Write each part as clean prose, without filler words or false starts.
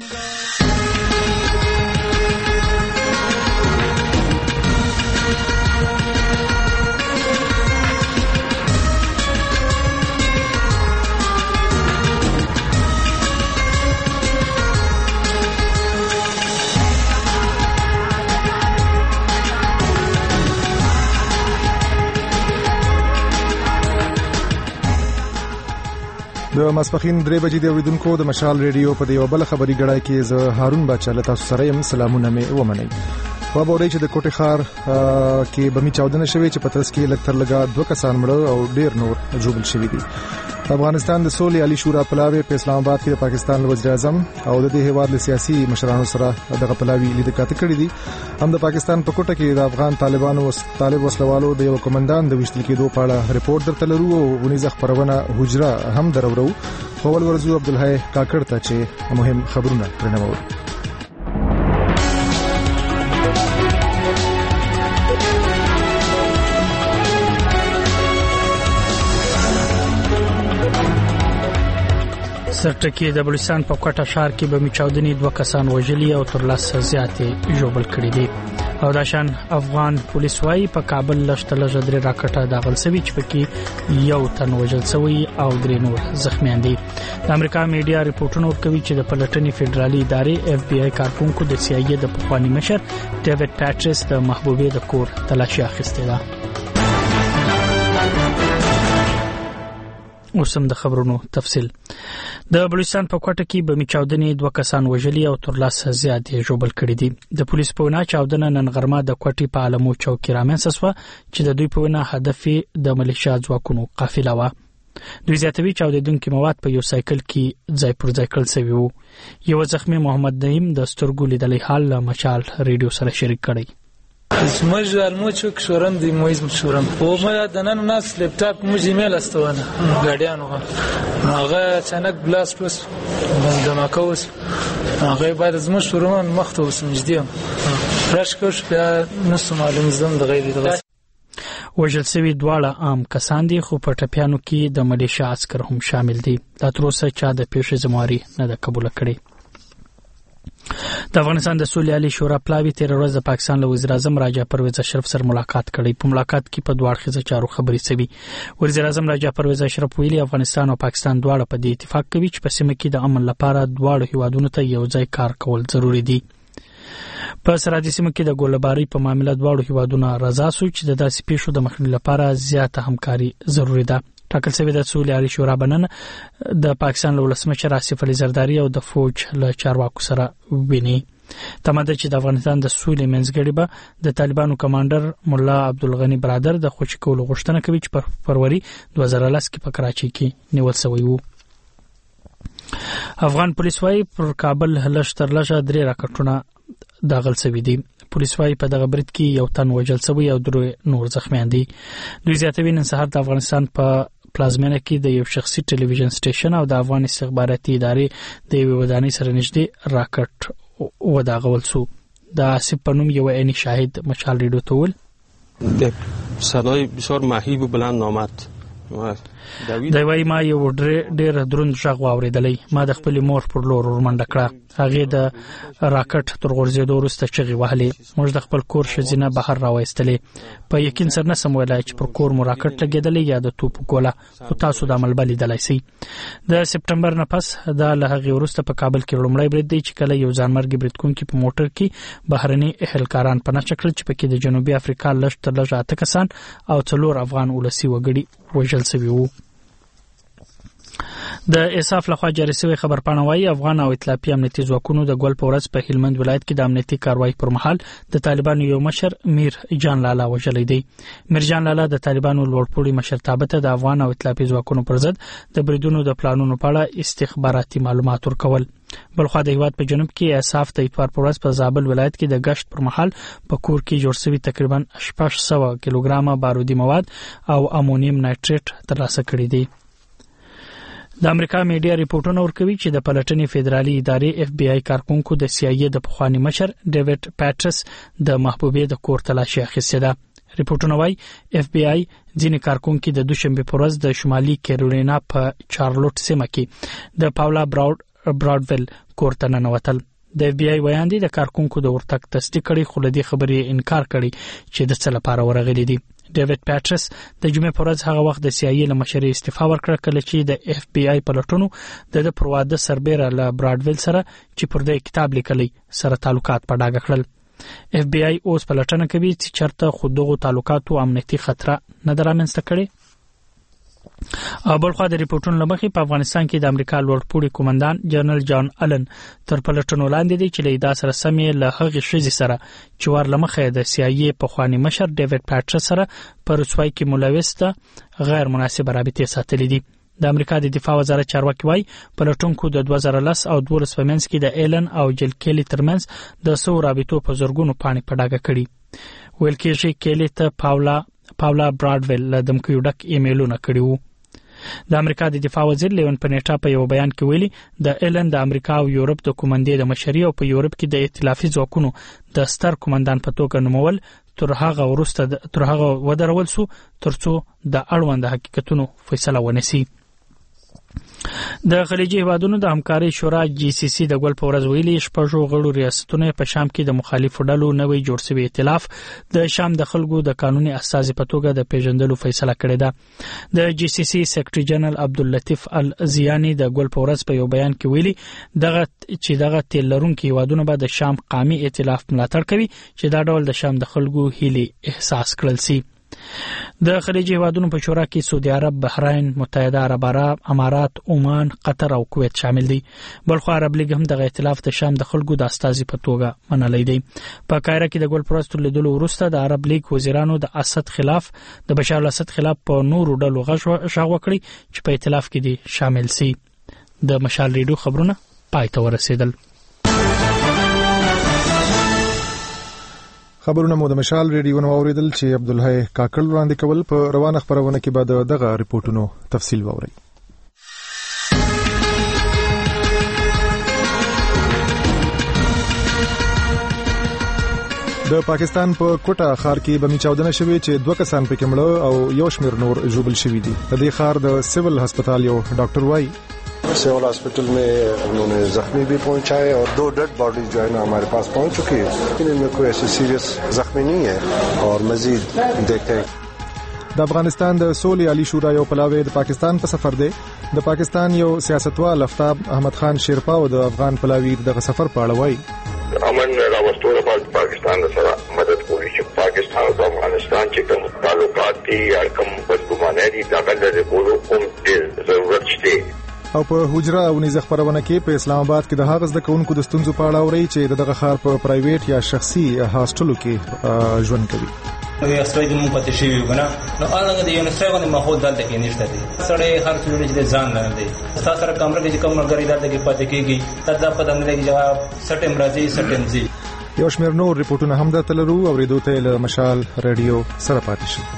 د ماسپخین 3 بجې د اوریدونکو د مشال ریډیو په دیو بل خبري غړای کې زه هارون بچاله تاسو سره یم. سلامونه مې ومنئ. په بورې چې د کوټې خار کې بمی چاودنه شوې چې پترس کې لکتر لگا 2 کسان مړ او ډیر نور جوړل شوې دي. افغانستان د سولې علي شورا پلاوی په اسلام آباد کې د پاکستان وزیر اعظم او د دې هیواد له سیاسي مشرانو سره دغه پلاوی لیدل کړي دي. هم د پاکستان په کوټه کې د افغان طالب وسلوالو د یو کمانډان د وشتل کېدو په اړه ریپورت درته لرو او ونیزه خبرونه حجره هم درورو. خپل ورزو عبدالحی کاکړ ته چې مهم خبرونه پرنمو. سرټکی د بلوچستان په کوټه ښار کې به میچاودنی 2 کسان وژلي او تر 10 زیاتې ژوبل کړي دي. او داشان افغان پولیس وايي په کابل لشتله جدري راکټه داخل سوي چې پکې یو تن وژل شوی او 3 نور زخمیان دي. د امریکا میډیا ریپورتونه ورکوي چې د پلټنې فدرالي ادارې اف بي آی کارکونکو د سی آی ای د پخوانی مشر ډیوډ پاتریس د محبوبې د کور تلاشي اخیسته ده. اوسم د خبرونو تفصیل. د بلوچستان په کوټه کې به میچاودنې 2 کسان وژلي او تر 10 زیاتې ژوبل کړي دي. د پولیس په وینا چاودنه نن غرمه د کوټې په عالمو چوک کې رامنځته شوه چې د دوی په وینا هدف د ملیشیا ځواکونو قافله و. دوی زیاتوي چاودیدونکو مواد په یو سایکل کې ځای پر ځای کړل شوی وو. یو زخمی محمد نعیم د سترګو لیدلې حال له مشال ریډیو سره شریک کړي. اسمج الموچو کشورم دی مویز مشورم او ما دنن ناس لپټاپ موږ ایمیل استونه ګاډیانو هغه چانک بلاست وس دماکوس هغه بعد از مشورم مخته وسمجدیم فرش کوش بیا نس معلوم زم د غیر دغه وژل شوی دواړه عام کسان دي خو په ټپیانو کې د ملیشیا عسكر هم شامل دي. دا تر اوسه چا د پیښې ذمہواری نه ده قبول کړې. د افغانستان د سولې علي شورا پلاوی تیر ورځ د پاکستان له وزیر اعظم راجا پرویز اشرف سره ملاقات کړی. په ملاقات کې په دوه اړخیزه چارو خبرې شوې. وزیر اعظم راجا پرویز اشرف ویلي افغانستان او پاکستان دواړه په دې اتفاق کوي چې په سیمه کې د امن لپاره دواړو هیوادونو ته یو ځای کار کول ضروری دي. په سرحدي سیمه کې د ګولباري په معاملې دواړو هیوادونو رضا سو چې د داسې پیښو د مخنیوي لپاره زیاته همکاري ضروری ده. ټاکل شوی د سولې علي شورا بنن د پاکستان له ولسمشر آصف علي زرداری او د فوج له چارواکو سره ویني. تماده چې د افغانستان د سولې منځګړی به د طالبانو کمانډر مولا عبدالغنی برادر د خوشی کولو غوښتنه کوي چې په فروری 2010 کې په کراچۍ کې نیول شوی وو. افغان پولیس وايي پر کابل لشتر لشه 3 راکټونه داخل شوی دي. پولیس وايي په دغه برید کې یو تن وژل شوی او 3 نور زخمیان دي. دوی زیاتوي نن سهار د افغانستان په پلازمینه کې د یو شخصي ټلویزیون سټیشن او د افغان استخباراتي ادارې د یو ودانۍ سره نږدې راکټ وداغول شو. د آصف پنوم یو عیني شاهد مشال ریډیو ته ول صدای بسیار مهیب و بلند آمد. دا وایي ما یو ډېر دروند غږ واورېدلی. ما د خپل مور پر لور ورمنډه کړه. هغه د راکټ تر غورځېدو وروسته چغې وهلې. موږ د خپل کور ښځینه بهر راوایستلې. په یقین سره نسم ویلای چې پر کور مو راکټ لګېدلی یا د توپ ګوله، خو تاسو د عمل لیدلای شئ. د سپټمبر نه پس دا له هغې وروسته په کابل کې لومړی برید دی چې کله یو ځانمرګي بریدکونکي په موټر کې بهرني اهلکاران پناه کړل چې پکې د جنوبي افریقا لږ تر لږه 8 کسان او 4 افغان ولسي وګړي وژل شوي وو. د اساف لخوا جاری شوی خبرپاڼه وايي افغان او ائتلافي امنیتي ځواکونو د ګول په ورځ په هلمند ولایت کې د امنیتي کاروایی پر مهال د طالبانو یو مشر میر جان لالا وژلی دی. میر جان لالا د طالبانو لوړپوړي مشرتابه ته د افغان او ائتلافي ځواکونو پر ضد د بریدونو د پلانونو په اړه استخباراتي معلومات ورکول. بلخوا د هیواد په جنوب کې اساف د اتوار پر ورځ په زابل ولایت کې د گشت پر مهال په کور کې جوړ شوی تقریبا 600 کیلوګرام بارودي مواد او امونیم نایټریټ ترلاسه کړي دي. د امریکا میډیا ریپورتونه ورکوي چې د پلټنې فدرالي ادارې اف بي آی کارکونکو د سی آی ای د پخوانی مشر ډیوډ پاتریس د محبوبې د کور تلاشي اخیسته ده. ریپورتونه وايي اف بي آی ځینې کارکونکو د دوشنبه پر ورځ د شمالي کیرولینا په چارلوټ سیمه کې د پاولا براود براډویل کور ته ننوتل. د اف بی آی ویان دي د کارکونکو د ورتګ تصدیق کړي، خو له دې خبرې انکار کړي چې د څه لپاره ورغلي دي. ډیوډ پیټرس د جمعې پر ورځ هغه وخت د CIA له مشرۍ استعفا ورکړه کله چې د اف بی آی پلټونو د پرواده سربېره له براډویل سره چې پر دې کتاب لیکلی سره تعلقات په ډاګه کړل. اف بی آی اوس پلټنه کوي چې چرته خو دغه تعلقاتو امنیتي خطر نه درامنځته کړي. بلخوا د ریپورتونو لمخې په افغانستان کې د امریکا لوړپوړي قومندان جنرال جان الن تر پلټنو لاندې دی چې له ادعا سره سمې له هغې ښځې سره چې ورلمخې د CIA پخواني مشر ډیوډ پیټرس سره په رسوای کې ملوث ده غیر مناسب رابطې ساتلې دي. د امریکا د دفاع وزارت چارواکي وايي پلټونکو د 2010 او 2012 په منځ کې د ایلن او جل کېلی ترمنځ د سو رابطو په زرګونو پاڼې په ډاګه کړي. ویل کېږي کېلی ته پاولا براډویل له دمکیو ډک ایمیلونه کړي وو. د امریکا د دفاع وزیر لیون پنیټا په یو بیان کې ویلي د ایلن د امریکا او یورپ د کومندې د مشرۍ او په یورپ کې د ائتلافي ځواکونو د ستر کومندان په توګه نومول تر هغه ودرول سو ترڅو د اړوند حقیقتونو فیصله ونیسي. د خلیجي هیوادونو د همکارۍ شورا GCC د ګول په ورځ ویلي شپږو غړو ریاستونو په شام کې د مخالفو ډلو نوې جوړ شوی ائتلاف د شام د خلکو د قانوني اساس په توګه د پیژندلو فیصله کړې ده. د GCC سیکریټري جنرال عبداللطیف الزیانی د ګول په ورځ په یو بیان کې ویلي دغه تیل لرونکي هیوادونه به د شام قومي ائتلاف ملاتړ کوي چې دا ډول د شام د خلکو هیلې احساس کړل شي. د خلیجي هیوادونو په شورا کې سعودي عرب، بحرین، متحده عرب امارات، عمان، قطر او کویت شامل دي. بلخو عرب لیگ هم د ائتلاف د شام د خلکو د استازي په توګه منلای دی. په قاهره کې د ګول پرستو لیدلو وروسته د عرب لیگ وزیرانو د اسد خلاف د بشار الاسد خلاف په نورو ډلو غږ وکړي چې په ائتلاف کې دي شامل سي. د مشال ریډیو خبرونه پای ته ورسېدل. خبرونه مو د مشال ریډیو نو اوریدل چې عبدالحی کاکل وړاندې کول. په روانه خبرونه کې بعد دغه ریپورتونو تفصیل ووري. د پاکستان په کوټه ښار کې بمی چاودنه شوې چې 2 کسان پکې مړه او یو شمېر نور ژوبل شوي دي. د دې ښار د سیول هسپتال یو ډاکټر وايي civil hospital में उन्होंने जख्मी भी पहुंचाए और 2 डेड बॉडीज जो है ना हमारे पास पहुंच चुकी है. इनमें कोई ऐसे सीरियस जख्मी नहीं है और मजीद देखें. د افغانستان د سولې عالی شورا یو پلاوی د پاکستان په سفر دی. د پاکستان یو سیاستوال افتاب احمد خان شیرپا او د افغان پلاوی دغه سفر په اړه وایي امن راوستو لپاره پاکستان سره مدد کوي چې پاکستان او افغانستان چې کوم تعلقات دي یا کوم بدګمانه دي دا غل له کوم ضرورت شته. او په حجره او نيزه خبرونه کې په اسلام آباد کې د هغه ځکهونکو د ستونزو په اړه اوري چې دغه ښار په پرایویټ یا شخصي هاستلو کې ژوند کوي. یو سړی د مون پاتې شي وګنا نو هغه د یو سړی باندې ماحول دلته کې نشته دي. سړی هر څه لري چې ځان نه دی. تاسو سره کمره کې کوم مرګري دلته کې پاتې کېږي تدا په دمه کې جواب سټم راځي سټم زی. یو شمېر نور ریپورتونه هم د تلرو او ریډیو ته له مشال رادیو سره پاتې شي.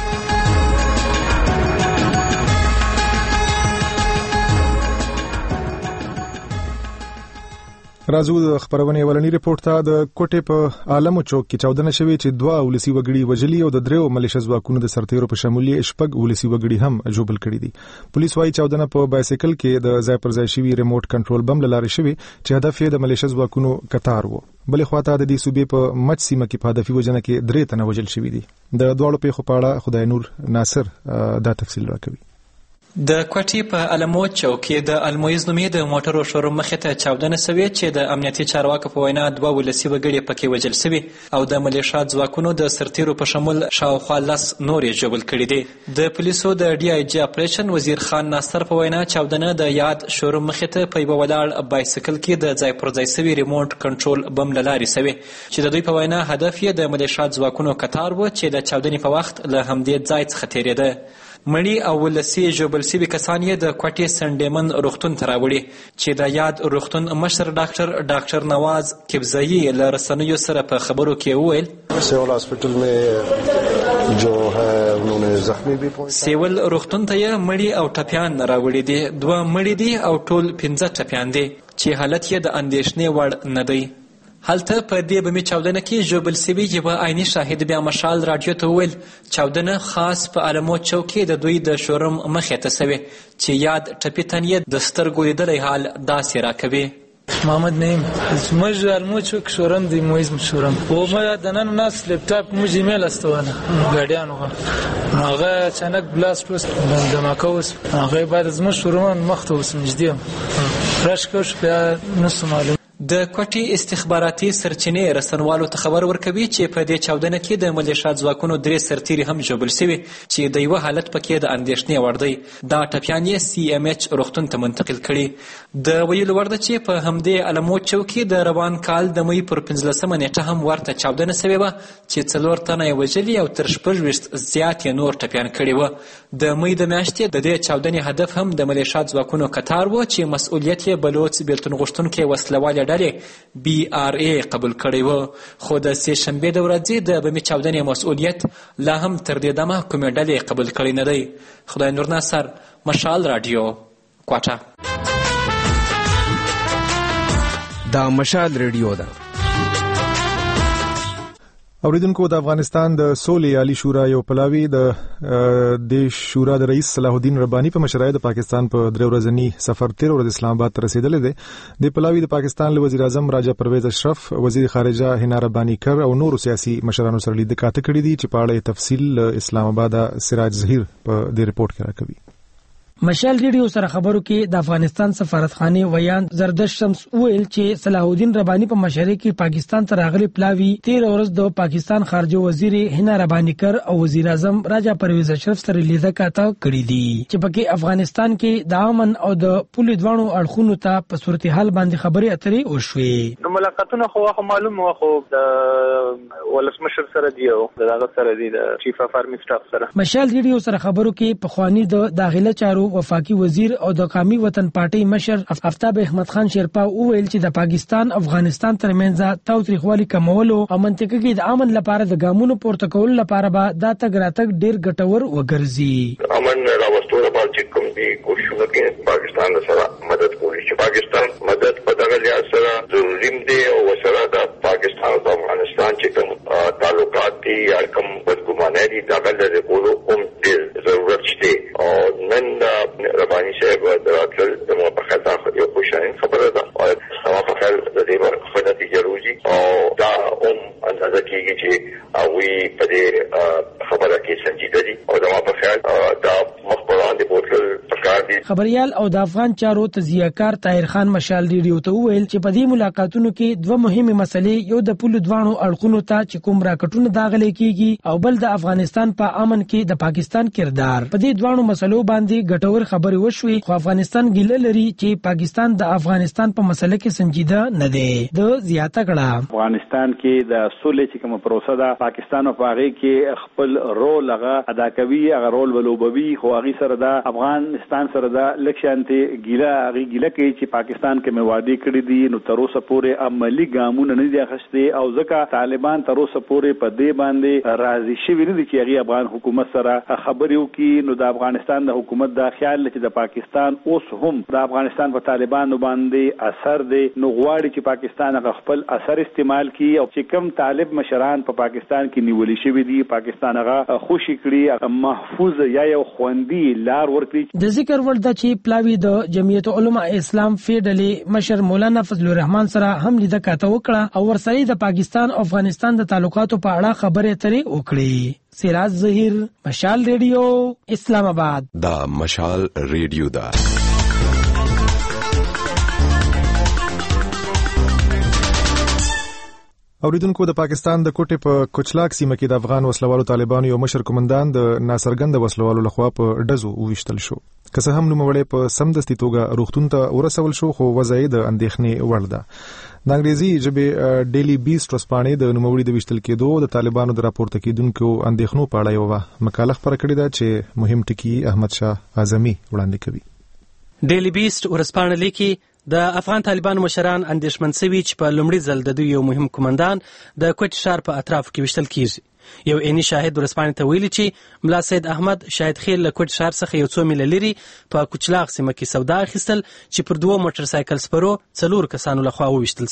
راځو د خبرونه ولني ریپورت ته. د کوټې په عالمو چوک کې چاودنه شوې چې 2 ولسی وګړي وجلي او د 3 ملیشیا ځواکونو د سرتیرو په شمولي شپږ ولسی وګړي هم جوبل کړي دي. پولیس وايي چاودنه په بایسیکل کې د ځای پر ځای شوی ریموټ کنټرول بم لاره شوی چې هدف یې د ملیشیا ځواکونو قطار وو. بلې خواته د دې صوبې په مچ سیمه کې په هدفي وجنه کې 3 تنه وجل شوی دي. د دوړو په خو پاړه خدای نور ناصر دا تفصیل راکوي. د کوټې په علمو چوک کې د المویز نومې د موټرو شوروم مخې ته چاودنه شوې چې د امنیتي چارواکو په وینا 2 ولسی وګړي پکې وجل شوي او د ملیشیا ځواکونو د سرتیرو په شمول شاوخوا 10 نور یې جوړل کړي دي. د پولیسو د DIG اپریشن وزیر خان ناصر په وینا چاودنه د یاد شوروم مخې ته په یو ولاړ بایسیکل کې د ځای پر ځای شوی ریموټ کنټرول بم لاري شوی چې د دوی په وینا هدف یې د ملیشیا ځواکونو قطار و چې د چاودنې په وخت له همدې ځای څخه تیریده. مړی او ولسی جوبل سوي کسان یې د کوټې سنډیمن روغتون ته راوړي چې د یاد روغتون مشر ډاکټر نواز کبزایی له رسنیو سره په خبرو کې وویل سیول هاسپټل میں جو ہے انہوں نے زخمی بھی پہنچا. سیول روغتون ته یې مړی او ټپیان راوړي دي. 2 مړی دي او ټول 15 ټپیان دي چې حالت یې د اندېښنې وړ نه دی. هلته په دې بمي چاودنه کې ژوبل سوي یوه عیني شاهد بیا مشال راډیو ته وویل چاودنه خاص په علموت چوک کې د دوی د شورم مخې ته سوې چې یاد ټپي تن یې د سترګو لیدلی حال داسې راکوي. محمد نعیم موږ علموت چوک شورم دی مویزم شورم و ما دنن ناس لپټاپ موږ ایمیل استوانه ګاډیانو هغه اچانک بلاست وس دماکه وس هغه بعد از ما شورمان مخته وس نږدې راش کوش بیا نسو معلوم. د کوټي استخباراتي سرچینې رسنوالو ته خبر ورکوي چې په دې چاودنه کې د ملیشات ځواکونو 3 سرتیري هم ژوبل سوي چې د یوه حالت پکې د اندېښنې وړ دی. دا ټپیان یې CMH روغتون ته منتقل کړي. د ویلو وړ ده چې په همدې علموت چوک کې د روان کال د مې پر 15 نیټه هم ورته چاودنه سوې وه چې 4 تنه یې وژلي او تر 26 زیات یې نور ټپیان کړي وه. د مې د میاشتې د دې چاودنې هدف هم د ملیشات ځواکونو کتار و چې مسؤلیت یې بلوڅ بیلتون غوښتونکي وسلوالې ډلې BRA قبول کړی و. خو د سې شنبې د ورځې د بمي چاودنې مسؤلیت لا هم تر دې دمه کومې ډلې قبول کړی نه دی. خدای نور ناصر، مشال راډیو، کوټه. دا مشال راډیو ده. اوریدونکو، د افغانستان د سولې عالی شورا یو پلاوی د شورا د رئیس صلاح الدین ربانی په مشرۍ د پاکستان په 3 ورځنی سفر 13 ورځې اسلام آباد ته رسیدلی دی. د پلاوی د پاکستان له وزیر اعظم راجا پرویز اشرف، وزیر خارجه هنا ربانی کر او نورو سیاسي مشرانو سره لیدکاته کړې دي چې په اړه تفصیل اسلام آباد سراج ظهیر په دې رپورت کې راکوي. مشال ریډیو سره خبرو کې د افغانستان سفارتخانه ویان زردشت شمس ویل چې صلاح الدین ربانی په مشرۍ کې پاکستان ته راغلي پلاوی 13 ورځ د پاکستان خارجه وزیر هنا ربانی کر او وزیر اعظم راجا پرویز اشرف سره لیدکاته کړې دي چې پکې افغانستان کې د امن او د پولیس دوانو اړخونو ته په صورتحال باندې خبرې اترې وشوې. د ملاقاتونو خو معلومه خو د ولسمشر سره دی او دغه سره دی د چیف اف آرمی سټاف سره. مشال ریډیو سره خبرو کې په خوانی د داخله چارو وفاقي وزیر او د قومي وطن پارټي مشر افتاب احمد خان شیرپا وویل چې د پاکستان افغانستان ترمنځ تاوتریخوالي کمولو او منطقه کې د امن لپاره د ګامونو پورته کولو لپاره به دا تګ راتګ ډیر ګټور وګرځي. امن راوستلو لپاره چې کوم دي کوششونه کوي پاکستان سره مدد کوي چې پاکستان مدد په دغه لحاظ سره ضروري دی او سره د پاکستان او افغانستان چې کوم تعلقات دي یا کوم بدګمانه دي دغه لري کولو کوم ضرورت شته او نن ربانی صاحب دراتل د موافقه تاخذ یو خوشاین خبره ده او موافقه د دې په نتیجه روزي او دا اندازه کیږي چې اوی په دې خبره کې سنجیده دي او د موافقه دا مخبران دي بوتل پکار دي. خبريال او د افغان چارو تزیهکار طاهر خان مشال ریډیو ته وویل چې په دې ملاقاتونو کې دوه مهمه مسلې، یو د پولیس دوانو اړخونو ته چې کوم راکټونه داغلي کیږي او بل د افغانستان په امن کې د پاکستان کردار. په دې دوانو مسلو باندې ګټور خبرې وشوي خو افغانستان ګیله لري چې پاکستان د افغانستان په مسله کې سنجیده نه دی. د زیاته کړه افغانستان کې د سولې چې کوم پروسه ده پاکستان او هغه کې خپل رول هغه ادا کوي، هغه رول ولوبوي خو هغه سره د افغانستان سره د لکشانتي ګیله کوي چې پاکستان کې موادي کړی دي نو تر اوسه پورې عملی ګامونه نه دي اخیستي او ځکه طالبان تر اوسه پورې په دې باندې راضي شوي نه دي چې هغه افغان حکومت سره خبرې وکړي. نو د افغانستان د حکومت دا خیال چې د پاکستان اوس هم د افغانستان په طالبانو باندې اثر دی نو غواړي چې پاکستان خپل اثر استعمال کړي او چې کم طالب مشران په پاکستان کې نیولې شوی دي پاکستان هغه خوشي کړي محفوظ یا یو خوندي لار ورکړي. د ذکر ور د چې پلاوی د جمعیت علما اسلام فیډلې مشر مولانا فضل الرحمن سره هم لیدکاته وکړه او ورسره د پاکستان او افغانستان د تعلقاتو په اړه خبرې اترې وکړي. سراج ظهیر، مشال ریډیو، اسلام آباد. دا مشال ریډیو دا اوریدونکو، د پاکستان د کوټې په کوچلاک سیمه کې د افغان وسلوالو طالبانو یو مشر قومندان د ناڅرګند وسلوالو لخوا په ډزو وویشتل شو. که څه هم نوموړی په سمدستي توګه روغتون ته ورسول شو خو وضع یې د اندېښنې وړ ده. د انګریزي ژبې ډیلی بیسټ ورځپاڼې د نوموړي د ویشتل کېدو د طالبانو د راپورته کېدونکو اندېښنو په اړه یوه مقاله خپره کړې ده چې مهم ټکي احمد شاه اعظمي وړاندې کوي. ډیلی بیسټ ورځپاڼه لیکي د افغان طالبانو مشران اندېښمن شوي چې په لومړي ځل د دوی یو مهم قومندان د کوټ ښار په اطرافو کې ویشتل کیږي. یو عیني شاهد ورځپاڼې ته ویلي چې ملا سید احمد شاهد خیل له کوټ ښار څخه یو څو میله لري په کوچلاغ سیمه کې سودا اخیستل چې پر 2 موټر سایکل سپرو 4 کسانو لخوا وویشتل شو.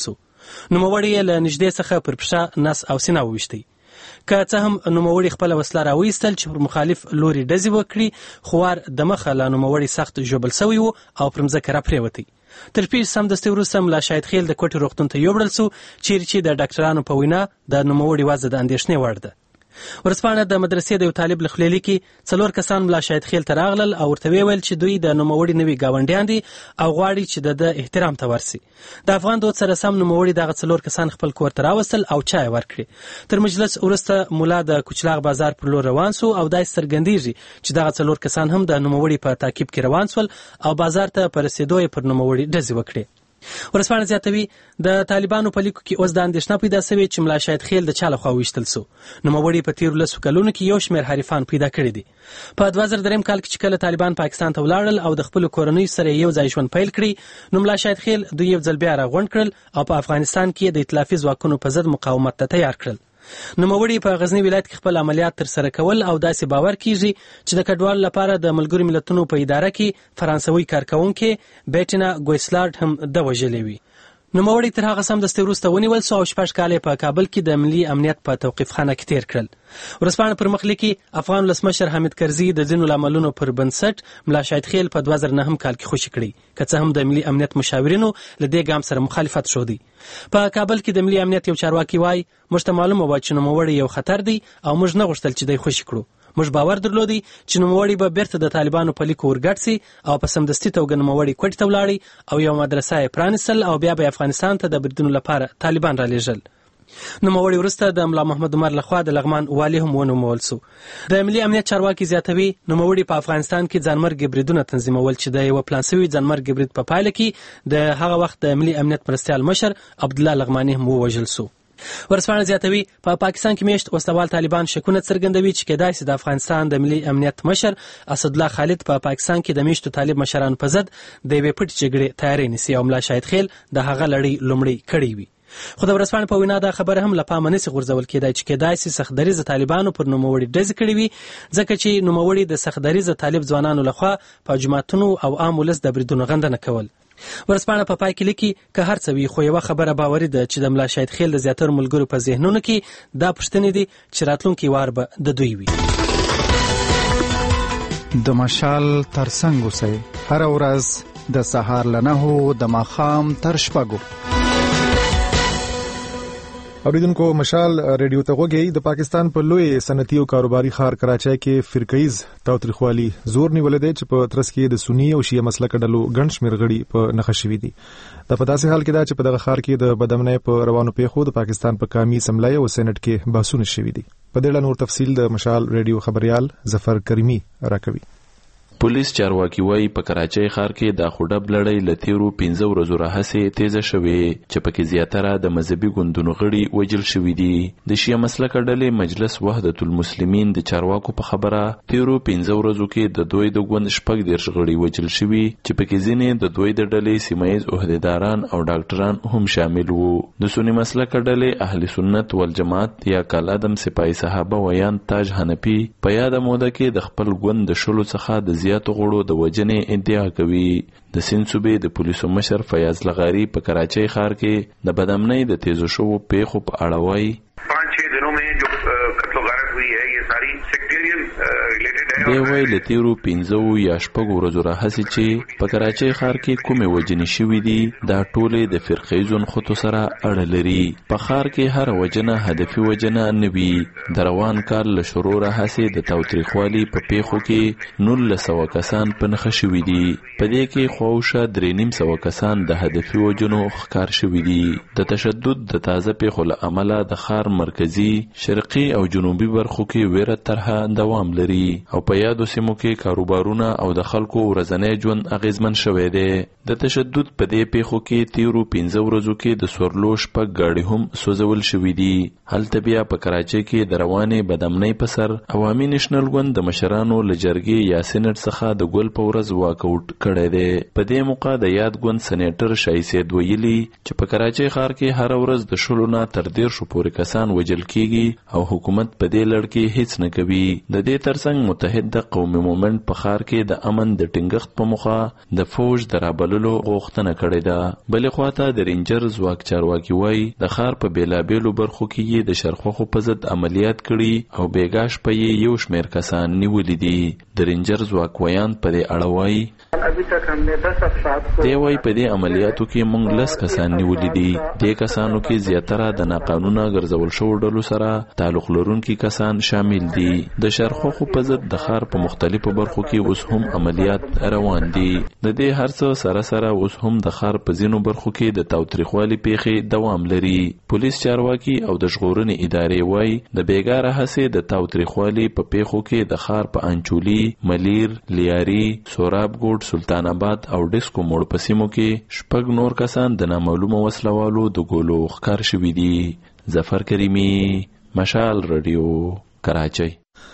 نوموړی یې له نږدې څخه پر پښه نس او سینه وویشتی. که څه هم نوموړي خپله وسله راویستل چې پر مخالف لوري ډزې وکړي، خو وار د مخه له نوموړي سخت ژوبل سوی و او پر مځکه راپرېوتی. تر پیښې سمدستي وروسته ملا شاهد خیل د کوټې روغتون ته یوړل سو، چیرې چې د ډاکټرانو په وینا د نوموړي وضع د اندېښنې وړ ده. ورځپاڼه د مدرسې د یو طالب له خولې لیکي 4 کسان ملا شاهد خیل ته راغلل او ورته ویل چې دوی د نوموړي نوي ګاونډیان دي او غواړي چې د احترام ته ورسي. د افغان دود سره سم نوموړي دغه 4 کسان خپل کور ته راوستل او چای ورکړي. تر مجلس وروسته مولا د کوچلاغ بازار پر لور روان سو او داسې څرګندېږي چې دغه 4 کسان هم د نوموړي په تعقیب کې روان سول او بازار ته په رسېدو یې پر نوموړي ډزې وکړې. ورځپاڼه زیاتوي د طالبانو په لیکو کې اوس د اندېښنه پیدا سوې چې ملا شاهد خیل د چا لخوا ویشتل سو. نوموړي په تیرو 10 کلونو کې یو شمېر حریفان پیدا کړي دي. په 2003 کال کې چې کله طالبان پاکستان ته ولاړل او د خپلو کورنیو سره یو ځای ژوند پیل کړي، نو ملا شاهد خیل دوی یو ځل بیا راغونډ کړل او په افغانستان کې د ائتلافي ځواکونو په ضد مقاومت ته تیار کړل. نوموړي په غزنی ولایت کې خپل عملیات تر سره کول او داسې باور کیږي چې د کډوالو لپاره د ملګرو ملتونو په اداره کې فرانسوي کارکونکي بیټینا ګویسلارډ هم د وژلې وي. نوموړي تر هغه سمدستي وروسته ونیول سو او 6 کاله په کابل کې د ملي امنیت په توقیفخانه کې تیر کړل. ورځپاڼه پر مخ لیکي افغان ولسمشر حامد کرزي د ځینو لاملونو پر بنسټ ملا شاهد خیل په 2009 کال کې خوشي کړی، که څه هم د ملي امنیت مشاورینو له دې ګام سره مخالفت شودي. په کابل کې د ملي امنیت یو چارواکي وای موږ ته معلومه و چې نوموړي یو خطر دی او موږ نه غوښتل چې دوی خوشي کړو. موږ باور درلودی چې نوموړي به بیرته د طالبانو په لیکو ورګډ سي او په سمدستي توګه نوموړي کوټې ته ولاړی او یو مدرسه یې پرانیستل او بیا به افغانستان ته د بریدونو لپاره طالبان را لیږل. نوموړي وروسته د ملا محمد عمر لخوا د لغمان والي هم ونومول سو. د ملي امنیت چارواکي زیاتوي نوموړي په افغانستان کې ځانمرګي بریدونه تنظیمول چې د یو پلان شوي ځانمرګي برید په پایله کې د هغه وخت د ملي امنیت مرستیال مشر عبدالله لغمانی هم ووژل سو. ورځپاڼه زیاتوي په پاکستان کې میشت وسلوال طالبان شکونه څرګندوي چې کېدای شي د افغانستان د ملي امنیت مشر اسدالله خالد په پاکستان کې د میشتو طالب مشرانو په ضد د یوې پټې جګړې تیاری نیسي او ملا شاهد خیل د هغه لړۍ لومړی کړی وي. خو د ورځپاڼې په وینا دا خبره هم له پامه نسي غورځول کېدای چې کېدای شي سختدریزه طالبانو پر نوموړي ډزې کړې وي، ځکه چې نوموړي د سختدریزه طالب ځوانانو لخوا په جوماتونو او عام ولس د بریدونو غندنه کول. ورځپاڼه په پای کې لیکي که هر څه وي خو یوه خبره باوري ده چې د ملا شاهد خیل د زیاترو ملګرو په ذهنونو کې دا پوښتنې دي چې راتلونکي وار به د دوی وي. د مشال ترڅنګ اوسئ هره ورځ د سهار له 9 د ماښام تر 6. اوریدونکو مشال ریډیو ته غوږی. د پاکستان په لوی صنعتي او کاروباري ښار کراچۍ کې فرقیز تاوتریخوالي زور نیولې ده چې په ترڅ کې د سنی او شیعه مسلک ډلو ګڼ شمېر غړي په نښه شوي دي. دا په داسې حال کې ده چې په دغه ښار کې د بدامنۍ په روانو پیښو د پاکستان په قومي اسمبلی او سېنات کې بحثونه شوي دي. په دې اړه نور تفصیل د مشال ریډیو خبريال ظفر کریمی راکوي. پولیس چارواکي وایي په کراچۍ ښار کې د خوډب لړۍ له تیرو 15 ورځو راهیسې تیزه شوې چې پکې زیاتره د مذهبي ګوندونو غړي وژل شوي دي. د شیعه مسلک ډلې مجلس وحدت المسلمین د چارواکو په خبره تیرو 15 ورځو کې د دوی د ګوند 14 غړي وژل شوي چې پکې ځینې د دوی د ډلې سیمایي عہدیداران او ډاکټران هم شامل وو. د سنی مسلک ډلې اهل سنت والجماعت یا کالعدم سپاهي صحابه ویان تاج حنفي په یاده موده کې د خپل ګوند د شلو څخه د زیاتو غړو د وژنې ادعا کوي. د سند صوبې د پولیسو مشر فیاض لغاری په کراچۍ ښار کې د بدامنۍ د تیزو شوو پیښو په اړه وایي 5-6 दिनों में जो कत्ल गारत हुई है ये सारी सेक्टेरियन रिलेटेड है. دی وایي له تیرو 15 یا 6 ورځو راهیسې چې په کراچۍ ښار کې کومې وژنې شوي دي دا ټولې د فرقیزو نښتو سره اړه لري. په ښار کې هر وژنه هدفي وژنه نه وي. د روان کال له شروع راهیسې د تاوتریخوالي په پیښو کې 1900 کسان په نښه شوي دي. په دې کې خواوشا 350 کسان د هدفي وژنو ښکار شوي دي. د تشدد د تازه پیښو له امله د ښار مرکزی، شرقي او جنوبي برخو کې ویره طرحه دوام لري او په یادو سیمو کې کاروبارونه او د خلکو ورځنی ژوند اغیزمن شوی دی. د تشدد په دې پیښو کې تیرو 15 ورځو کې د سورلو 6 ګاډي هم سوځول شوي دي. هلته بیا په کراچۍ کې د روانې بدامنۍ په سر عوامي نېشنل ګوند د مشرانو له جرګې یا سېنات څخه د ګل په ورځ واکاوټ کړی دی. په دې موقع د یاد ګوند سېنیټر شاهي سید ویلي چې په کراچۍ ښار کې هر ورځ د 10 نه تر 13 پورې کسان وژل کیږي او حکومت په دې لړ کې هیڅ نه کوي. د دې ترڅنګ متحد د قومي مومنت په ښار کې د امن د ټینګښت په موخه د فوج د رابللو غوښتنه کړې ده. بلې خواته د رینجر ځواک چارواکي وایي د ښار په بیلابیلو برخو کې یې د شرخوخو په ضد عملیات کړي او بیګا شپه یې یو شمېر کسان نیولي دي. د رینجر ځواک ویان په دې اړه وایي دی وایي په دې عملیاتو کې موږ 10 کسان نیولي دي. دې کسانو کې زیاتره د ناقانونه ګرځول شوو ډلو سره تعلق لرونکي کسان شامل دي. د شرخوخو په ضد د ښار په مختلفو برخو کې اوس هم عملیات روان دي. د دې هر څه سره سره اوس هم د ښار په ځینو برخو کې د تاوتریخوالي پیښې دوام لري. پولیس چارواکي او د ژغورنې ادارې وایي د بیګاره هڅې د تاوتریخوالي په پیښو کې د ښار په انچولي، ملیر، لیاري، سوراب ګوټ، سلطان آباد او ډیسکو موړ په سیمو کې 6 نور کسان د نامعلومه وسلوالو د ګولو ښکار شوي دي. ظفر کریمي، مشال رادیو، کراچۍ.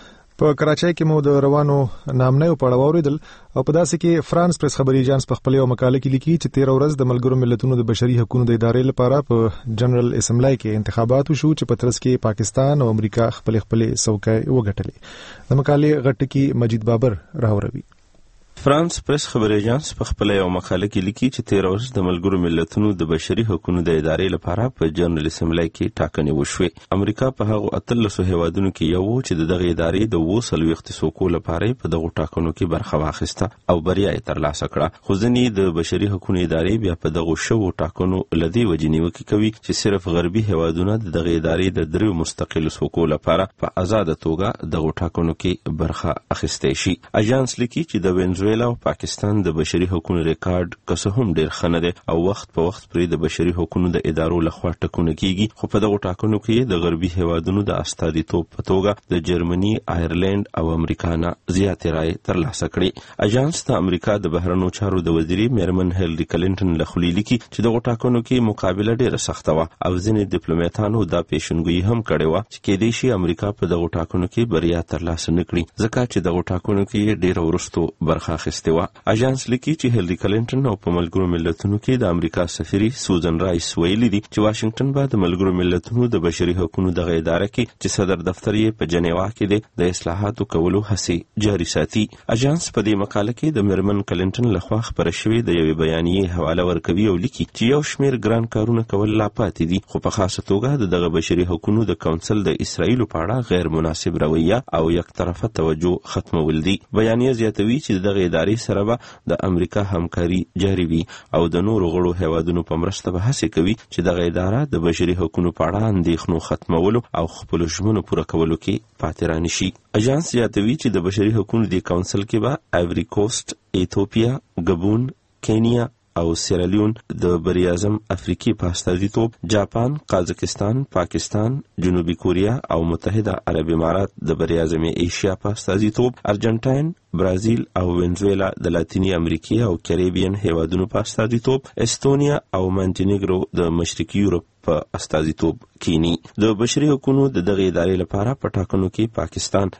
په کراچۍ کې مو د روانو نامنیو په اړه واوریدل او په داسې کې فرانس پریس خبري ایجنس په خپل یو مقاله کې لیکي چې 13 ورځ د ملګرو ملتونو د بشري حقوقو د ادارې لپاره په جنرال اسمبلی کې انتخابات وشو چې په ترڅ کې پاکستان او امریکا خپل څوکۍ وګټلې. د مقالې غټکی مجید بابر راوړي. فرانس پریس خبري ایجنس په خپل یو مقاله کې لیکي چې 13 ورځ د ملګرو ملتونو د بشري حقوقو د ادارې لپاره په جنرال اسمبلی کې ټاکنې وشوې. امریکا په هغه 13 هیوادونو کې یو چې دغه ادارې د 240 څوکو لپاره په دغه ټاکنو کې برخه واخیسته او بریا یې ترلاسه کړه. خو ځینې د بشري حقوقو ادارې بیا په دغه شو ټاکنو لدی وجنیو کې کوي چې صرف غربي هیوادونه دغه ادارې د 3 مستقل څوکو لپاره په آزاد توګه دغه ټاکنو کې برخه اخیستې شي. اژانس لیکي چې د وینزویلا او پاکستان د بشري حقوقو ریکارډ کسه هم ډیر خنه ده او وخت په وخت پرې د بشري حقوقو د ادارو لخوا ټاکنه کیږي. خو په دغه ټاکنو کې د غربي هیوادونو د استازیتوب په توګه د جرمني، آیرلند او امریکا نه زیاتې رائے ترلاسه کړي. اژانس د امریکا د بهرنیو چارو د وزیري میرمن هیلری کلینټن لخوا لیکي چې دغه ټاکنو کې مقابله ډیره سخته و او ځینې ډیپلوماټانو دا پیشنګویي هم کړې و چې کېدای شي امریکا په دغه ټاکنو کې بریا ترلاسه نکړي ځکه چې دغه ټاکنو کې ډیره ورستو برخه اخیستې و. اژانس لیکي چې هیلری کلینټن او په ملګرو ملتونو کې د امریکا سفیر سوزن رایس ویلي دي چې واشنگټن به د ملګرو ملتونو د بشري حقوقو دغه اداره کې چې صدر دفتر یې په جنیوا کې د اصلاحاتو کولو هڅې جاري ساتي. اژانس په دې مقاله کې د میرمن کلینټن لخوا خبره شوې د یوې بیانیې حواله ورکوي او لیکي چې یو شمېر ګران کارونه کول لا پاتې دي خو په خاصه توګه دغه بشري حقوقو د کونسل د اسرائیل په اړه غیر مناسب رویه او یک طرفه توجه ختمول دي. بیانیه زیاتوي چې دغه ادارې سره د امریکا همکاري جاري وي او د نورو غړو هیوادونو په مرسته به هڅه کوي چې دغه اداره د بشري حقوقو په اړه اندېښنو ختمولو او خپل ژمنو پوره کولو کې پاتې رانه شي. اژانس یادوي چې د بشري حقوقو د کونسل کې به ایوری کوست، ایتوپیا، ګابون، کینیا او سیرالیون د بریاعظم افریقي په استازیتوب، جاپان، قازقستان، پاکستان، جنوبي کوریا او متحده عرب امارات د بریاعظم ایشیا په استازیتوب، ارجنټاین، برازیل او وینزویلا د لاتینی امریکا او کریبین هیوادونو په استازیتوب، استونیا او مونټینیګرو د مشرقي یورپ په استازیتوب کینی. د بشري حقوقو دغه ادارې لپاره په ټاکنو کې پاکستان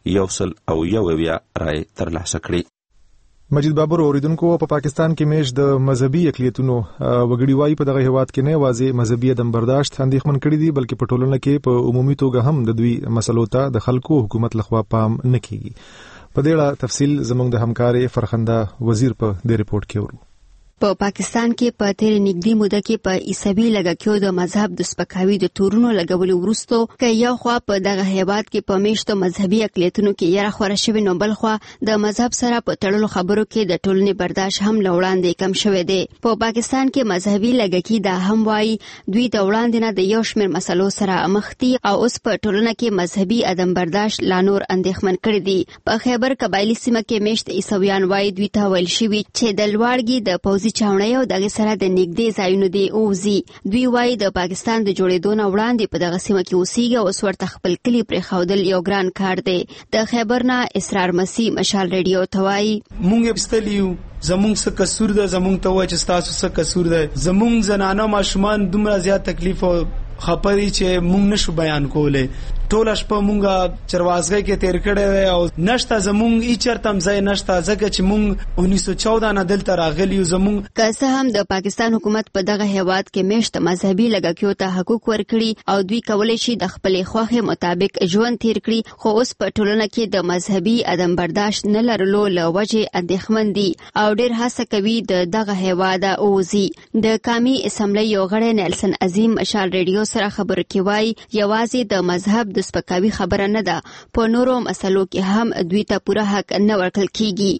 101 رائے ترلاسه کړې. مجید بابر اوریدونکو په پاکستان کې میش د مذهبي اقلیتونو وګړي وای په دغه هیواد کې نه واځي مذهبي عدم برداشت اندېښمن کړي دي بلکې په ټولنه کې په عمومي توګه هم د دوی مسلو ته د خلکو حکومت لخوا پام نه کیږي. په دې اړه تفصیل زموږ د همکارې فرخنده وزیر په دې ریپورت کې ورو. په پاکستان کې په تیر نږدې موده کې په عیسوي لږکیو د مذهب د سپکاوي د تورونو لګولو وروسته کې یو خوا په دغه هیواد کې په میشتو مذهبي اقلیتونو کې یره خوره شوی نو بل خوا د مذهب سره په تړلو خبرو کې د ټولنې برداشت هم لوړاندې کم شوی دی. په پاکستان کې مذهبي لږکي دا هم وایي دوی د وړاندې نه د یو شمېر مسلو سره مخ دي او اوس په ټولنه کې مذهبي عدم برداشت لا نور اندېښمن کړي دي. په خیبر قبایلی سیمه کې میشت عیسویان وایي دوی ته ویل شوي چې د لوړګي د پوځي چاونۍ او دغه سره د نږدې ځایونو دی اوزي. دوی وایي د پاکستان د جوړېدو نه وړاندې په دغه سیمه کې اوسېږي او اوس ورته خپل کلي پرېښودل یو ګران کار دی. د خیبر نه اسرار مسیح مشال ریډیو ته وایي مونږ استلیو زمونږ څه قصور ده زمونږ ته وایي چې ستاسو څه قصور ده. زمونږ زنانه ماشومان دومره زیات تکلیف او خپري چې مونږ نشو بیان کوله. ټول شپه مونږه چروازګي کې تیر کړی او نشته زمونږ ایچرتم ځای نشته ځکه چې مونږ 1914 نه دلته راغلی یو. زمونږ که څه هم د پاکستان حکومت په دغه هیواد کې میشت مذهبي لږکیو ته حقوق ورکړي او دوی کولای شي د خپل خوخه مطابق ژوند تیر کړي، خو اوس په ټولنه کې د مذهبي عدم برداشت نه لرلو له وجې اندېښمن دي او ډېر هڅه کوي د دغه هیواد اوزي. د قومي اسمبلی یو غړی نیلسن عظیم مشال ریډیو سره خبرو کې وایي یوازې د مذهب د سپکاوي خبره نه ده، په نورو مسلو کې هم دوی ته پوره حق نه ورکړل کیږي.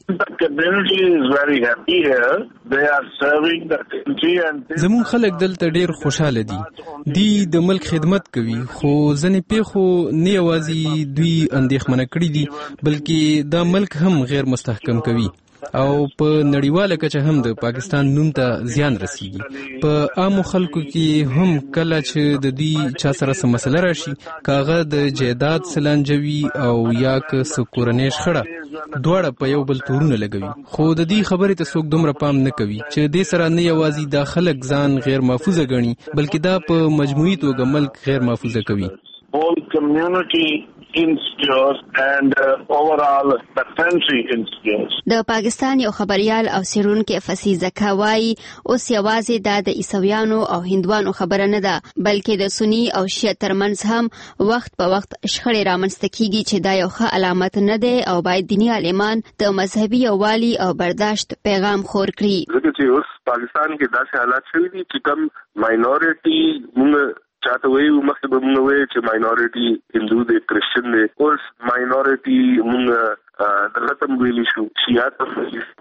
زمون خلک دلته ډیر خوشاله دي د ملک خدمت کوي، خو ځنې پیښو نه یوازې دوی اندېښمنه کړي دي بلکې دا ملک هم غیر مستحکم کوي او په نړیواله کچه هم د پاکستان نوم ته زیان رسیږي. په عامو خلکو کې هم کله چې د دوی چا سره څه مسله راشي، کاغه د جیداد سلانجوي او یا که سکورنې شخړه، دواړه په یو بل تورونه لګوي، خو د دې خبرې ته څوک دومره پام نه کوي چې دې سره نه یوازې دا خلک ځان غیر محفوظه ګڼي بلکې دا په مجموعي توګه ملک غیر محفوظه کوي. Whole community insecure and overall the country insecure. د پاکستان یو خبريال او سیرونکو فسیزه کوي اوس یوازې د عیسویانو او هندوانو خبره نه ده بلکې د سنی او شیعه ترمنځ هم وخت په وخت شخړې رامنځته کیږي چې دا یو ښه علامت نه ده او باید دینی عالمان د مذهبي یووالي او برداشت پیغام خور کړي. ځکه چې اوس پاکستان کې داسې حالات شوي دي چې کوم ماینورټي موږ چاته وایو مخکې به موږ وایو چې ماینورټي هندو دی کرسچن دی، اوس ماینورټي موږ دغه ته ویلی شو شیعه ته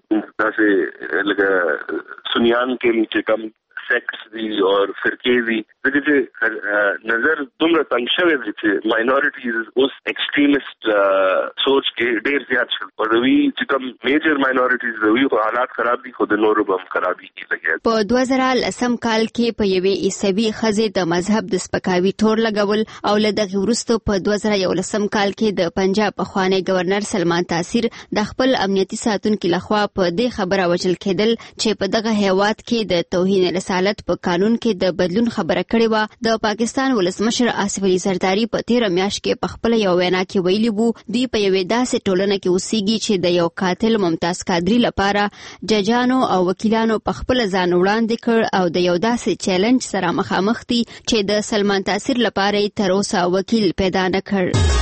داسې لکه سنیان کې چې کوم سیکس دی او فرقې دي، ځکه چې نظر دومره تنګ شوی دی چې ماینورټیز اوس ایکسټریمست سوچ کې ډېر زیات شول او دوی چې کوم میجر ماینورټیز دوی خو حالات خراب دي خو د نورو به هم خرابېږي. په 2010 کال کې په یوې عیسوي ښځې د مذهب د سپکاوي تور لګول او له دغه وروسته په 2011 کال کې د پنجاب پخوانی گورنر سلمان تاثیر د خپل امنیتي ساتونکو لخوا په دې خبره وژل کېدل چې په دغه هیواد کې د توهین رسالت په قانون کې د بدلون خبره کړې و. د پاکستان ولسمشر آصف علي زرداری په 13 میاشت کې په خپل یو وینا کې ویلي وو دوی په یوې داسې ټولنه کې اوسېږي چې د یو قاتل ممتاز قادری لپاره ججانو او وکیلانو په خپل ځان وړاندې کړ او د یو داسې چیلنج سره مخامخ دي چې د سلمان تاثیر لپاره تر اوسه وکیل پیدا نه کړ.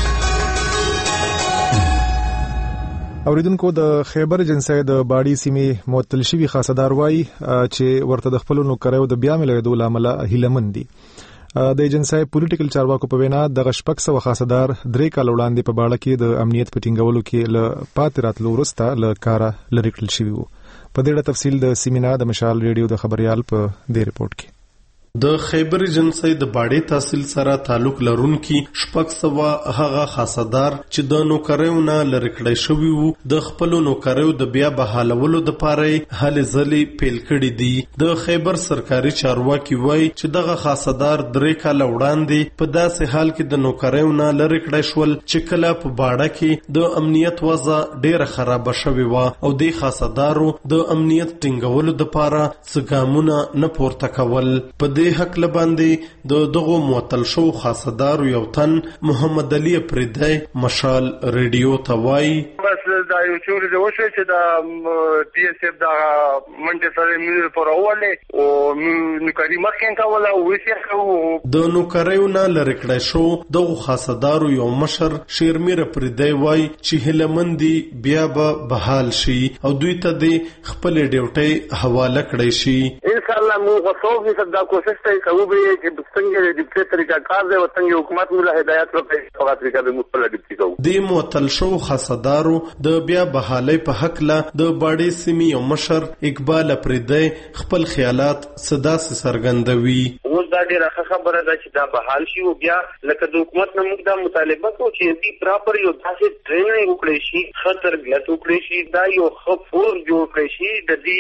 اوریدونکو د خیبر جنسای د باډي سیمې معطل شوی خاصدار وای چې ورته د خپل نوکریو د بیا ملویدو لامل هیلمن دي. د ایجنسای پولیټیکل چارواکو په وینا د غشپک سو خاصدار 3 کال وړاندې په باړه کې د امنیت پټینګولو کې ل پاتراتلو ورسته ل کارا لریکل شوی وو. په دې اړه تفصیل د سیمینا د مشال ریډیو د خبريال په دې رپورت کې. د خیبر جنسي د باډي تحصیل سره تعلق لرونکي شپږ سوه هغه خاصدار چې د نوکریو نه لری کړی شوی وو د خپل نوکریو د بیا بحالولو د پاره هلې ځلې پیل کړي دي. د خیبر سرکاري چارواکي وایي چې دغه خاصدار 3 کال وړاندې په داسې حال کې د نوکریو نه لری کړی شول چې کله په باډه کې د امنیت وضع ډیره خراب شوې و او د خاصدارو د امنیت ټینګولو د پاره څه ګامونه نه پورته کول. په دې حق لباندې د دغه معطل شو خاصدار یو تن محمد علي پردای مشال ریډیو ته وایي بس دا یو چوري د وشه چې دا پی اس اف دا منډه سره مې پر اوله او نوکری مخکې کوله او ویسه د نوکریو نه لری کړی شو دغه خاصدار یو مشر شیرمیر پردای وایي چې هلمندي بیا به بحال شي او دوی ته د خپل ډیوټي حواله کړی شي. ان شاء الله موږ غوښتو دا کوشش کوو چې څنګه د دې طریقه کار دی او څنګه حکومت موږ هدایت ورکړي او طریقه به موږ په لګي کوو. د معطل شو خاصدارو د بیا بحالي په حق لا د باډي سیمې او مشر اقبال پردای خپل خیالات صدا سره څرګندوي. اوس دا ډیره خبره ده چې دا بحال شي او بیا لکه د حکومت نه موږ دا مطالبه کوو چې دې پراپر یو داسې ټریننګ وکړي شي خطر غلط وکړي شي دا یو خفور جوړ کړي شي د دې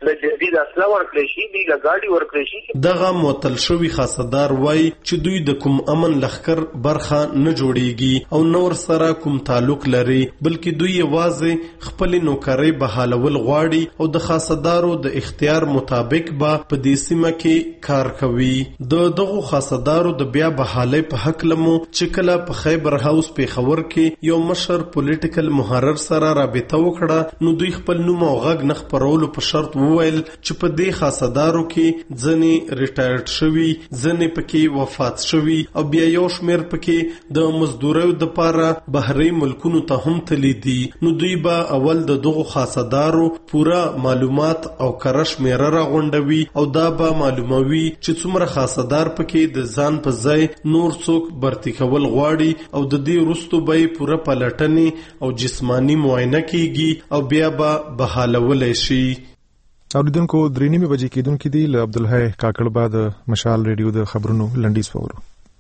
د جدید اصله ورکړی شي دی له ګاډي ورکړی شي. دغه معطل شوی خاصدار وای چې دوی د کوم امن لخر برخه نه جوړیږي او نور سره کوم تعلق لري بلکې دوی یوازې خپل نوکرۍ بحالول غواړي او د خاصدارو د اختیار مطابق به په دې سیمه کې کار کوي. د دغه خاصدارو د بیا بحالۍ په حق لمو چې کله په خیبر هاوس پیښور کې یو مشر پولیټیکل محرر سره رابطه وکړه نو دوی خپل نوم او غږ نه خپرولو په شرط وویل چې په دې خاصدارو کې ځنې ریټایرډ شوي ځنې پکې وفات شوي او بیا یو شمیر پکې د مزدوریو دپاره بهري ملکونو ته هم تللی دي. نو دوی به اول د دغو خاصدارو پوره معلومات او کره شمیره راغونډوي او دا به معلوموي چې څومره خاصدار پکې د ځان په ځای نور څوک برتی کول غواړي او د دې وروستو به یې پوره پلټنې او جسمانی معاینه کیږي او بیا به بحالولی شي. اوریدونکو 3:30 بجې کېدونکې دي له عبدالحی کاکړ بعد مشال ریډیو د خبرونو لنډیز پورو.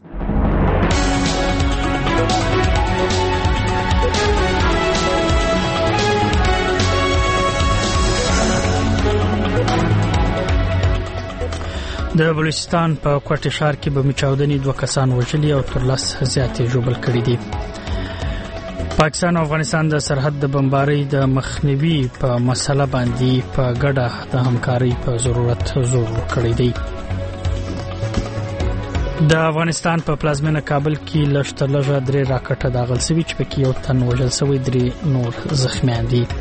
د بلوچستان په کوټه ښار کې بمي چاودنې 2 کسان وژلي او تر 10 زیاتې ژوبل کړي دي. پاکستان او افغانستان د سرحد د بمبارۍ د مخنیوي په مسله باندې په ګډه د همکارۍ په ضرورت زور ورکړی دی. د افغانستان په پلازمینه کابل کې لږ 3 راکټه داغل شوي چې پکې یو تن وژل شوی 3 نور زخمیان دي.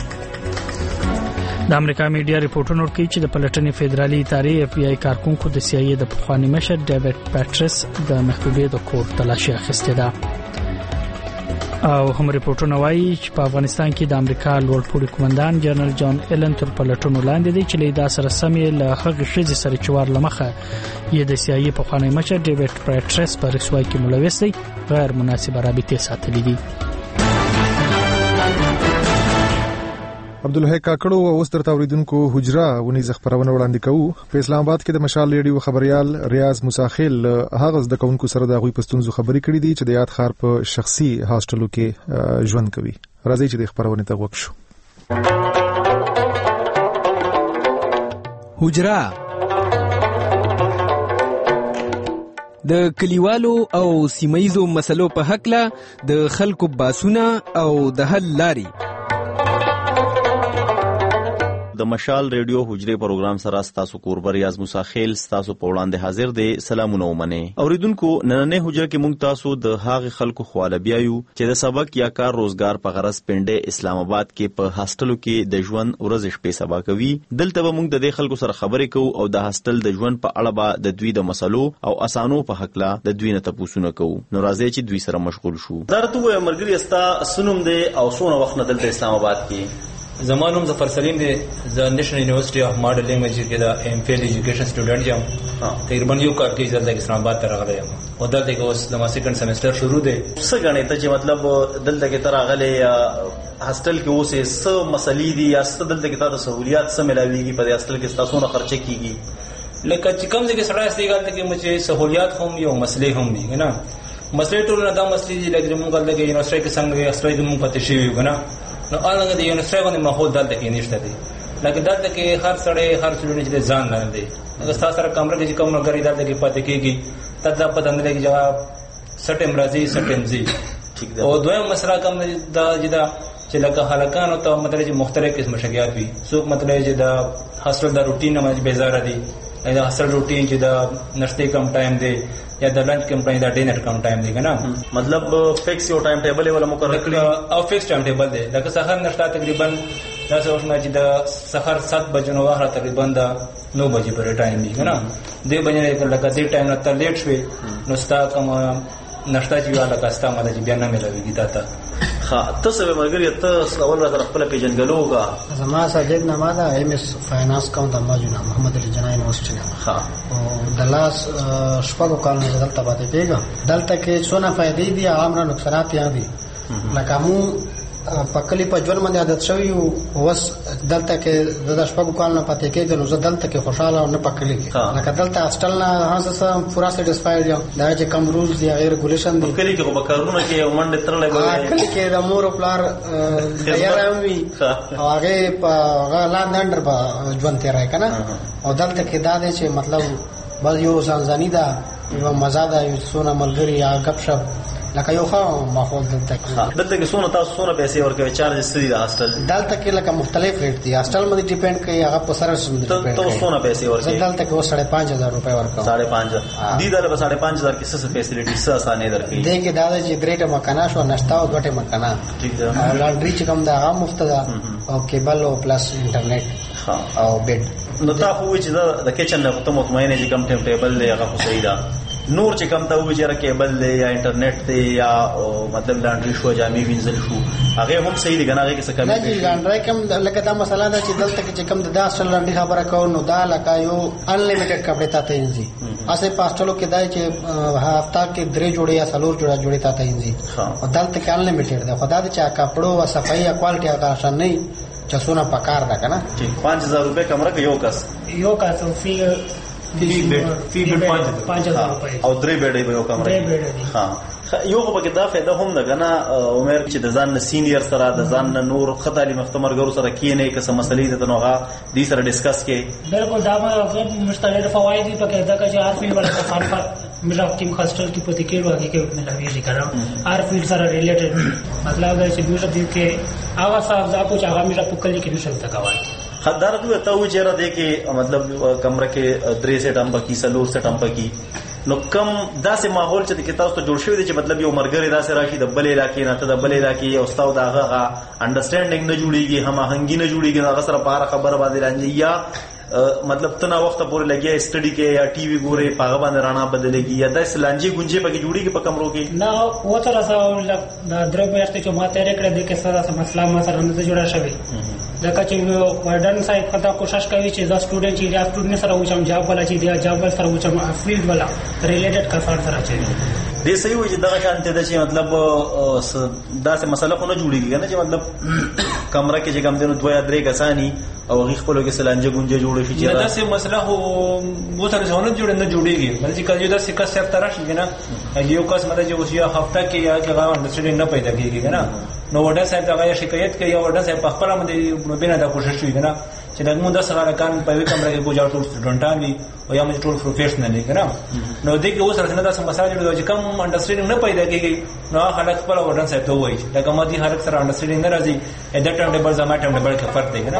د امریکا میډیا ریپورټونه ورکوي چې د پلټنې فدرالي ادارې اف بی آی کارکونکو د سی آی ای د پخواني مشر ډیوډ پیټرس د محبوبې د کور تلاشي اخیستې ده. او هم ریپورټونه وایي چې په افغانستان کې د امریکا لوړ پوړي قومندان جنرال جان ایلن تر پلټونو لاندې دی چې له دا سره سمې له هغه ښځې سره چې وار لمخه یې د سی آی ای پخوانی مشر ډیوډ پیټرس په رسوای کې ملوث دی غیر مناسبه رابطې ساتلې دي. عبدالحی کاکړو او اوس درته اوریدونکو حجره ونیز خبرونه وړاندې کوو. په اسلام آباد کې د مشال ریډیو خبريال ریاض موساخیل هغه د کوونکو سره د غوي پښتونزو خبرې کړې دي چې د یاد خار په شخصي هاستلو کې ژوند کوي. راځي چې د خبرونه ته وګورو. حجره د کلیوالو او سیمایزو مسلو په حق له د خلکو باسونه او د حل لاري د مشال ریډیو حجره پروګرام سره تاسو کوربه ریاض موساخیل تاسو په وړاندې حاضر دی. سلامونه ومنه اوریدونکو. نننې حجره کې مونږ تاسو د هاغه خلکو خواله بیايو چې د سبق یا کار روزګار په غرض پنده اسلام آباد کې په هاستلو کې د ژوند ورځ شپې سبا کوي. دلته به مونږ د دې خلکو سره خبرې کوو او د هاستل د ژوند په اړه به د دوی د مسلو او اسانو په حق لا د دوی نه تاسو کوو. نو راځي چې دوی سره مشغول شو. درته مرګري استا سنوم دی او سونه وخت نه دلته اسلام آباد کې زمانوم ظفر سلیم دی د نېشنل یونیورسيټي اف ماډل لینګویج کې د ایم فیل ایجوکیشن سټوډنټ یم. تقریبا یو کال کې ځل د اسلام آباد ته راغلی یم او دلته کې اوس د ما سیکنډ سیمستر شروع دی. څه غنې ته چې مطلب دلته کې تر راغلی هاستل کې اوس څه مسلې دي یا څه دلته کې تاسو سہولیات څه ملاويږي په هاستل کې تاسو نه خرچه کیږي لکه چې کوم ځای کې سره استګال ته کې مچې سہولیات هم یو مسلې هم دي نه مسلې ټول نه دا مسلې دي لکه موږ دلته کې یونیورسيټي کې څنګه استراي د موږ پته شي وي نه نو الګا د یونیورسيټي باندې ماحول دلته کې نشته دی لکه دلته کې هر سړی هر څومره چې ځان نه دی اگر تاسو سره کمره کې کوم غری دلته کې پاتې کېږي تدا په دندې کې جواب سټم راځي سټم زی ٹھیک ده. او دویم مسله کوم دا چې لکه حلقانو ته مطلب چې مختلف قسم شګیات وي څوک مطلب چې دا هاستل د روټین نه بیزاره دي دا هاستل روټین چې دا نشته کم ټایم دی یا د لنچ کم ټایم دا ډینر کم ټایم دی کنه مطلب فکس یو ټایم ټیبل ولا مقرر کړی او فکس ټایم ټیبل دی لکه سحر نشته تقریبا دا څه وخت چې د سحر 7 بجې نو وخت تقریبا دا 9 بجې پر ټایم دی کنه دې بجې لکه دې ټایم نه تر لیټ شوي نو ستا کوم نشته چې والا کاستا مله چې بیا نه ملويږي تا ته ها تاسو به مرګري تاسو اول را خپل پیژنګلوګه زما ساجد نه ماده ایم اس فاینانس کاونټ ماجونا محمد علي جنای یونیورسيټي نه ها او د لاس شپږو کالونو دلته پاتې کېږم دلته کې څونه فائدې دي عامه نقصانات یې دي لکه مو په کلی په ژوند باندې عادت شوی او وس دلته کې د شپږ کال نه پاتې کېږي نو زه دلته کې خوشاله او نه په کلی کې لکه دلته هاستل نه هغه پورا سټیسفاید یم دا چې کوم رولز دی غیر ریګولیشن دی کلی کې په کارونه کې منډه ترلې به کلی کې د مور او پلار یاره وي او هغه په لاندې اندر به ژوند تیرای کنه او دلته کې دا دی چې مطلب بس یو ځانځاني ده یو مزه ده یو څونه ملګری یا غپ شپ لکه یو ښه ماحول دلته کې څونه تاسو څونه پیسې ورکوي چارج ستړي د هاستل دلته کې لکه مختلف ریټ دي هاستل باندې ډیپند کوي هغه په سره سم دي ته څونه پیسې ورکوي دلته کې 5000 روپے ورکوم 5000 دي دله 5000 کې څه فیسیلیټي څه اسانه درکې دي کې دا چې درېټه مکانا شو نشتا او دوټه مکانا ٹھیک ده لانډري چې کوم دا هغه مفت ده او کیبل او پلس انټرنیټ او بیډ نو تاسو چې د کچن نه ته مطمئنه چې کوم ټیبل دی هغه خو صحیح ده نور چې کم ته وځي را کیبل دی یا انټرنیټ دی یا مطلب لانډري شو جامې وینځل شو هغه هم صحیح دي کنه هغه کې څه کمی نه لانډري کم لکه دا مسله ده چې دلته کې چې کم د اصل لانډري خبره کوو نو دا لکه یو انلیمیټډ کپڑے ته تینځي اسه پاستلو کې دای چې هفته کې 3 جوړې یا 4 جوړې ته تینځي او دلته کې انلیمیټډ ده خدای دې چې کپړو او صفائی او کوالټي هغه آسان نه چسونه پکار ده کنه 5000 روپے کمره کې یو کس فی بیډ 5000 روپے او 3 بیډ به یو کمره ها یو په کې دا فائدہ هم ده کنه عمر چې د ځان سینیئر سره د ځان نور خدای مختمرګرو سره کینې که څه مسلې ده نوغه دې سره ډیسکس کې بالکل دا به مستقل فواید په کې دا چې هر فیلډ ولا کار پر میرا ټیم هاستل کې پته کې راځي کې ملوي کړم هر فیلډ سره ریلیټډ مطلب دا چې دوی دې کې هغه صاحب ځاپو چې هغه میرا په کلی کې نشم تکوای خدار دوی ته و چیرې ده کې مطلب کمره کې 3 سیټ هم پکې سلور سیټ هم پکې نو کم داسې ماحول چې د کتاب ته جوړ شوی دی چې مطلب یو مرګري داسې راشي د بلې علاقې نه ته د بلې علاقې او استاد دغه انډرستانډینګ نه جوړیږي هماهنګي نه جوړیږي هغه سره په خبره باندې راځي یا مطلب تنا وخت پورې لګي سټډي کې یا ټي وي ګوري په باندې رانا بدلېږي یا د سلانجي گونجي پکې جوړیږي په کمرو کې نه و تر سره د درې میاشتې چې ما تیرې کړې د کې سره مسله ما سره نه جوړه شوی لکه چې وارډن صاحب کدا کوشش کوي چې دا سټوډنټ چې دا سټوډنټ سره وچم جاب ولا چې دا جاب سره وچم فیلډ ولا ریلیټډ کسان سره چي دې صحیح وي چې دا شانته ده چې مطلب دا څه مسله خو نه جوړیږي کنه چې مطلب کمره کې چې کم دنو 2 یا 3 کسانی او غي خپلو کې سلانجه گونجه جوړ شي چې دا څه مسله هو مو سره ځونه نه جوړیږي بلکې کله دا څه کس سره تراشي کنه یو کس مده چې اوسیا هفته کې یا هغه انډرستانډینګ نه پیدا کیږي کنه نو وډا صاحب هغه شکایت کوي وډا صاحب په خپل باندې مبینه دا کوشش کوي کنه چې دا موږ د سره کار په وی کمره کې ګوجا ټول سټوډنټان دي او یا موږ ټول پروفیشنل دي کنه نو دغه اوس راځنه دا مسله جوړه چې کوم انډرستانډینګ نه پیدا کیږي نو خلک خپل وډا صاحب ته وایي دا کوم دي هر سره انډرستانډینګ نه راځي اته ټایم ټیبل زما ټایم ټیبل کې فرق دی کنه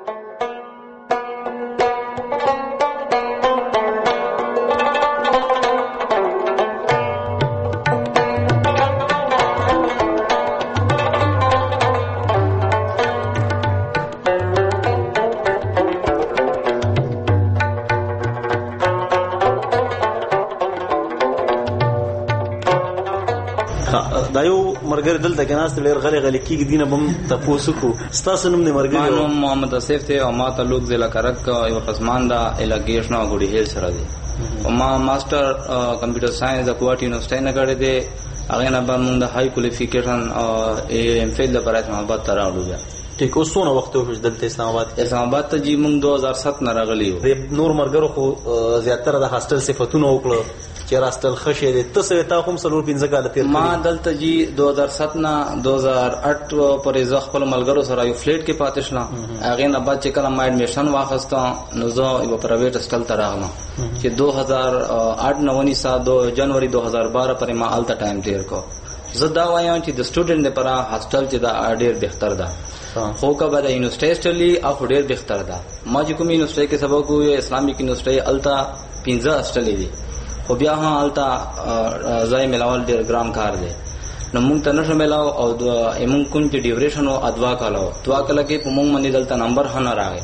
دا یو مرګر دلته کې ناس ډېر غلي کېږي دینه بم تاسو کو ستاسو نوم نه مرګر نو محمد اسف ته او ما تعلق ضلع کرک یو قسمان دا الګیشن او ګډي هیل سره دي او ما ماستر کمپیوټر ساينس د کوټ یونیورسيټي نه کړی دی هغه نه بعد موږ د هاي کولیفیکیشن او ایم فیل د پرات محبت تر راوړو بیا ټیک اوسونه وخت وښ دلته اسلام آباد ته جی موږ 2007 نه راغلی نور مرګرو خو زیاتره د هاستل صفاتونه وکړه چې راستل خشه دي تاسو ته کوم سلور 15 کال تیر ما دلته جی 2007 نه 2008 پر ز خپل ملګرو سره یو فلیټ کې پاتې شلم هغه نه بعد چې کله ما اډمیشن واخسته نو زه یو پرایویټ هاستل ته راغلم چې 2008 نونی سال 2 جنوري 2012 پر ما الته ټایم تیر کو زه دا وایم چې د سټوډنټ لپاره هاستل چې دا ډیر بهتر ده خو کا بعد یونیورسيټي اف ډیر بهتر ده ما چې کوم یونیورسيټي کې سبق وې اسلامي یونیورسيټي التا 15 هاستل دي خو بیا هم التا ځای ملاول ډیر ګرام کار دی نو موږ ته نشه ملاو او موږ کوم چې ډیوریشن او ادوا کالو دوا کله کې په موږ باندې دلته نمبر هنه راغی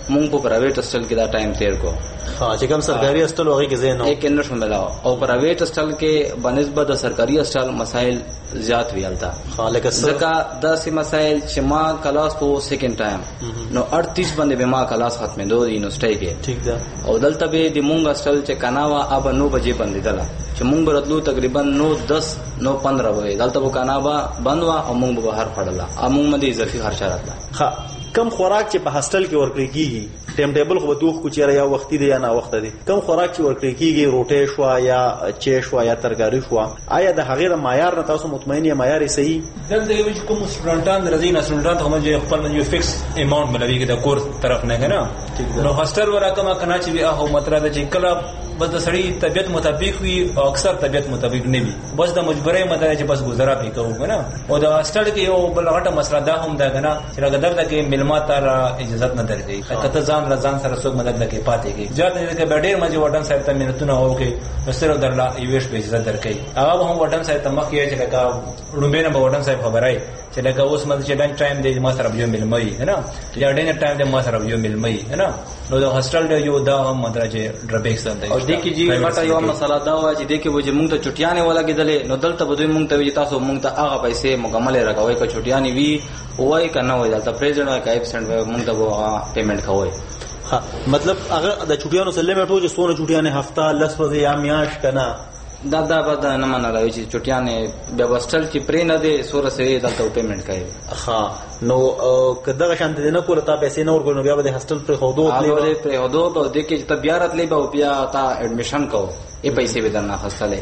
مونږ په پرایویټ هاسټل کې دا ټایم تیر کو. چې کوم سرکاري هاسټل هغه کې زین ایک اندر شامل او پرایویټ هاسټل کې بنسبت د سرکاري هاسټل مسائل زیات ویلتا. لکه ځکه داسې مسائل چې ما کلاس په سیکنډ ټایم نو 38 باندې به ما کلاس ختمې دوه یونیورسيټي کې. ټیک ده. او دلته به د مونږ هاسټل چې کناوا اب 9 بجې باندې دلا چې مونږ برتلو تقریبا 9:10 9:15 وې دلته به کناوا بند وا او مونږ به بهر پړلا امون باندې اضافي خرچه راتله. کم خوراک چې په هاسټل کې ورکړی کیږي ټیم ټیبل خو دوه کو چیرې یا وختي دی یا نه وخت دی کم خوراک چې ورکړی کیږي روټي شو یا چي شو یا ترکاری شو آیا د هغه معیار نه تاسو مطمئن یې معیار صحیح دلته یو چې کوم سټوډنټان درځي نه سټوډنټ هم چې خپل یو فکس اماونت ملوي د کورس طرف نه کنه نو هاسټل ورکه کنه چې هغه مطلب چې کله بس د سړی طبيعت مطابق وي او اکثر طبيعت مطابق نه وي بس د مجبورۍ مدار چې بس گزارا پې کوو کنه او د هاسټل کې یو بل غټه مسله ده هم ده کنه چې راګدر ده کې ملمات را اجازه نه درځي کته ځان سره څوک مدد کې پاتې کې ځات نه کې ډېر مجه وډن صاحب ته مینتونه او کې نستر درلا یوش په اجازه درکې هغه هم وډن صاحب ته مخ کې چې لکه لومبه نه وډن صاحب خبرای چې لکه اوس مده چې ډن ټایم دی ما سره یو ملمای کنه یا ډین ټایم دی ما سره یو ملمای کنه نو د هاسټل دی یو دا هم مدرجه ډربیکس دی او دې کې جی ماته یو مسله دا و چې دې کې وجه مونږ ته چټیانه ولګیدلې نو دلته بده مونږ ته وی تاسو مونږ ته هغه پیسې مکمل راکوي که چټیانه وی وای کنه وای دلته پریزیډنټ کا ایبسنټ مونږ ته وو پیمنٹ کوي. مطلب هغه د چټیانو سره لیمټ و چې سونه چټیانه هفته لس ورځې یا میاش کنه دا بعد نه منل چې چټیانه د هاسټل چې پرې نه دي سور سره دلته پیمنٹ کوي. نو کداغه شانت نه کوله تا پیسې نه ورکول نو بیا به هاسټل پر خودو پر خودو به د کې چې بیا راتلې به بیا تا اډمیشن کو ای پیسې به درنه خاصله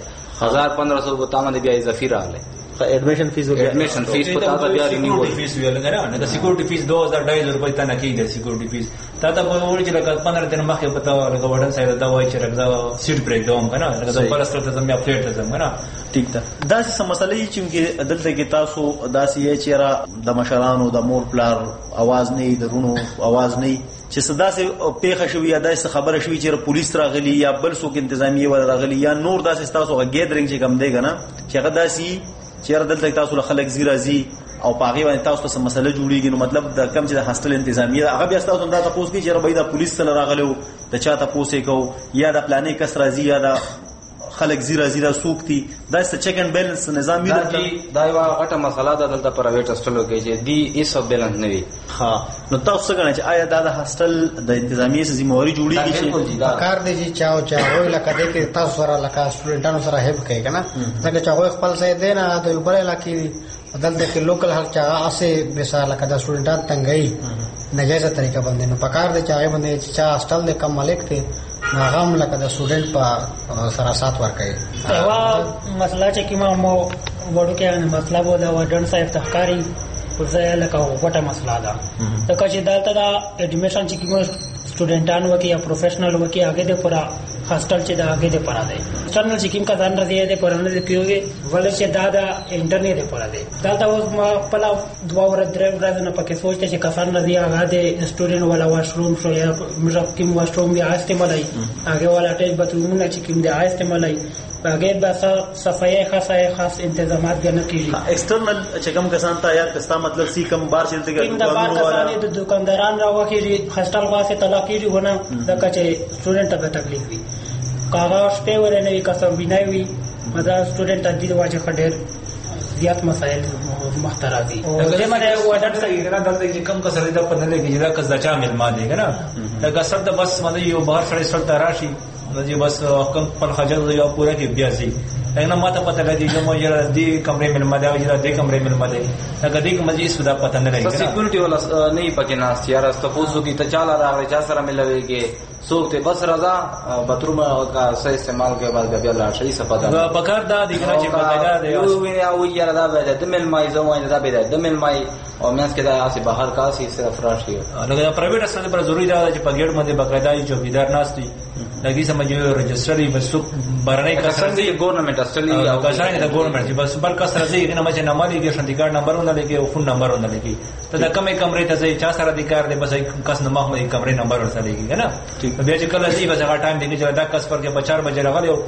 1500 بوتامه بیا اضافي راغله admission fees पता था यार रिन्यूअल फीस भी लगा ना ना सिक्योरिटी फीस 2000 रुपए तना की गई सिक्योरिटी फीस ताता बोल چې لکه 15 दिन مخکې پتا لکه وډن سایډ دا وای چې لکه سیټ بریک دوم کنه لکه پرستر ته زمیا پلیټ ته زم کنه ټیک ده دا څه مسلې چې دلته کې تاسو داسې یې چیرې د مشرانو د مور پلار आवाज نه درونو आवाज نه چې صدا سه پیښه شوې یا داسې خبره شوې چې پولیس راغلي یا بل څوک انتظامی راغلي یا نور داسې تاسو غیدرنګ چې کم دی کنه چې هغه داسې چیرې دلته تاسو له خلک زیرازي او پاغي باندې تاسو ته مسله جوړیږي نو مطلب د کم چې د هاسټل انتظامیه هغه بیا تاسو دا تاسو کې چې ربای د پولیس سره راغلو د چا تاسو کو یا د پلانې کس راځي یا د خلک زیرازي د سوکتي دا څه چیک اند بیلنس نظام دی دا یو غټه مسله ده دلته پرایویټ هاسټلو کې چې دی ایس او بیلنس نه وي. نو تاسو څنګه چې آیا دا د هاسټل د انتظامیه سره ذمہواری جوړیږي چې کار دی چې چاو لکه دې کې تاسو سره لکه سټوډنټانو سره هیلپ کوي کنه څنګه چاو خپل ځای دی نه د یو بل علاقې دلته کې لوکل هر چا اسه مثال لکه د سټوډنټان تنګي ناجایزه طریقه باندې نو پکار دی چاوي باندې چې چا هاسټل د کم مالک ته ناغام لکه د سټوډنټ په سره سات ورکړي. دا مسله چې کیما مو وړو کې مسله بوله وډن صاحب تخکاری ورځه لکه وټه مسله ده دا چې دلته دا اډمیشن چې کیما سټوډنټان وکي یا پروفیشنل وکي هغه د پورا هاسټل چې دا هغه د پورا دی چرنل چې کیم کا ځان راځي د پورا نه کیږي ولې چې دا د انټرنیټ د پورا دی دلته اوس ما خپل 2 ورځې 3 ورځې نه پکې سوچته چې کسان راځي هغه د سټوډنټ ولا واشروم شو یا مجرد کیم واشروم یا استعمالي هغه ولا ټیج باتروم چې کیم د استعمالي هغه بس صفایي خاص انتظامات نه کیږي. ایکسټرنل چې کوم کسان ته یا کستا مطلب سی کم بار چلته کې دکانونو والا د دکانداران راوخیږي هاسټل واسه طلاقيږي ونه د کچې سټوډنټ ته تکلیف وي کاغذ شته ورنه وي کسب بنای وي مدا سټوډنټ د دې واجه خډیر زیات مسائل محترا دي او دمه وډر صحیح نه دلته چې کم کسر د په نه لګي دا کس دچا مل ما دي کنه دا کسر د بس باندې یو بهر سره سره تراشي نو چې بس کم پر خجل یو پورا کې بیا سي څنګه ماته پته لګي چې مو یره دې کمرې مل ما دا یره دې کمرې مل ما دي دا دې کوم مجلس دا پته نه لګي سکیورټي ولا نه پکې ناس یاره تاسو کې ته چاله راغلی چا سره ملويږي څوک ته بس رضا باتروم کا صحیح استعمال کې بعد بیا لا شي سپدا دا پکار دا دي چې بقاعده دی او یاره دا به د مل مای زموږ دا به د مل مای او مېس کې دا اسي بهر کاسي صرف راشي لکه پرایویټ هاسټل پر ضروري دا چې په ګډ باندې بقاعده چوکیدار ناشتي لګي سمجھو رجسټري بس برنه کسان دي ګورنمنت هاسټل او کسان د ګورنمنت بس بل کس راځي نه مچ نه مالي کې شندې کارت نمبرونه لګي او فون نمبرونه لګي ته دا کمې کمرې ته ځي چا سره د کار دی بس کس نه مخ مې کمرې نمبر ورته لګي کنه بیا چې کله ځي بس هغه ټایم دی چې دا کس پر کې 4 بجې راغلی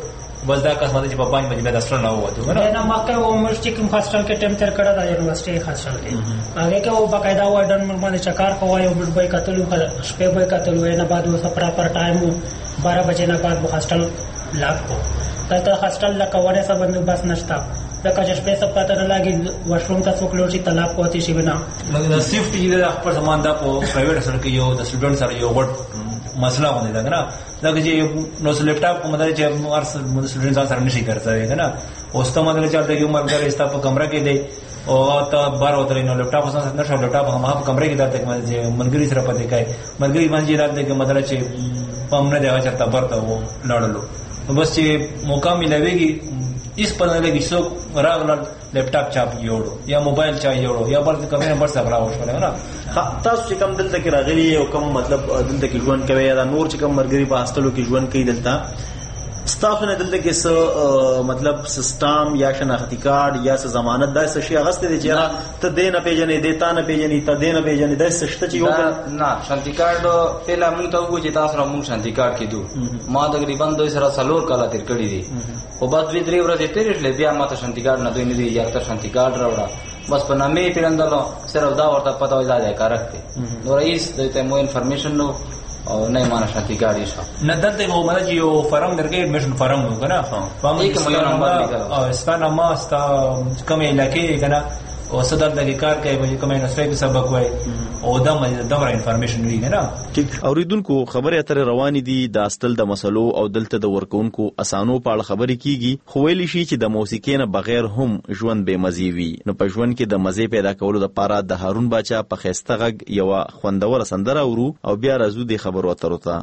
بس دا قسمه چې په 5 بجې د هاستل نه وته کنه نه مکه و عمر چې کوم هاستل کې ټیم تر کړه د یونیورسيټي هاستل کې هغه کې و باقاعده وارډن باندې چکر کوي او بل کتلو شپه به کتلو نه بعد و پراپر ټایم 12 بجې نه بعد و هاستل لاک کو دا هاستل لا کوره سره بندوبست نشتا دا چې شپه سره پته نه لګي واشروم ته څوک لوړ شي طلب کوي شي بنا لکه د سیفټي د خپل سامان دا په پرایویټ سره کې یو د سټوډنټ سره یو وړ مسله ونه ده کنه دا چې نو لیپټاپ کوم درې چې ارس سټوډنټ سره نشي کړای کنه اوس ته مګر چې د عمر غره استا په کمره کې دی او ته بار وترې نو لیپټاپ سره نشو لیپټاپ هم په کمره کې درته کې منګري سره پته کوي منګري باندې راځي کې مدار چې پم نه دی هغه چرته برته و لړلو بس چې موقع ملويږي اس پر لګي څو راغلل لیپټاپ چا یوړو یا موبایل چا یوړو یا بل کوم نمبر سره راوښول نه تاسو چې کوم دلته کې راغلي او کوم مطلب دلته کې ژوند کوي یا نور چې کوم مرګري په هاستلو کې ژوند کوي دلته ستاسو نه دلته کې څه مطلب سیستم یا شناختی کارت یا څه ضمانت دا څه شي غسته دي چې ته دینه پیژنې دیتا نه پیژنې ته دینه پیژنې دا څه شته چې یو نه شانتی کارت پهلا موږ ته وګورئ چې تاسو را موږ شانتی کارت کېدو ما تقریبا 2 سره سلور کاله تیر کړی دي او بعد 2-3 ورځې تیرې بیا ما ته شانتی کارت نه دوی نه دي یا ته شانتی کارت راوړه بس په نامې پیرندلو صرف دا ورته پته وای دا کارکته نو رئیس دته مو انفارمیشن نو او نه مانه شانتی کارت شو نه دلته مو مله یو فارم درګه ایڈمیشن فارم نو کنه فارم یک مليون نمبر لیکل او استانه ما استا کومه علاقې کنه او صدر د کار کوي کومه نسبه سبق وای او دمر انفارمیشن وی نه ټیک اوریدونکو خبره اترې روانې دي د استل د مسلو او دلته د ورکونکو اسانو په اړه خبرې کیږي خو ویل شي چې د موسیقي نه بغیر هم ژوند به مزي وي نو په ژوند کې د مزي پیدا کولو لپاره د هارون باچا په خسته غږ یو خوندور سندره ورو او بیا راځو د خبرو اترو ته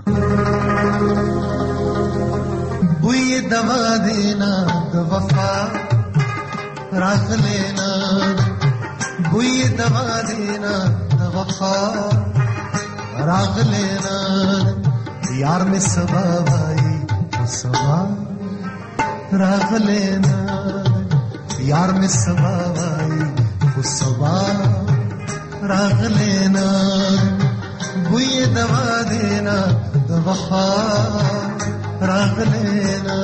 وې دوا دینا د وفا راغلینا وې دوا دینا د وفا راغلینا یار می سبا وای سبا راغلینا یار می سبا وای سبا راغلینا وې دوا دینا د وفا راغلینا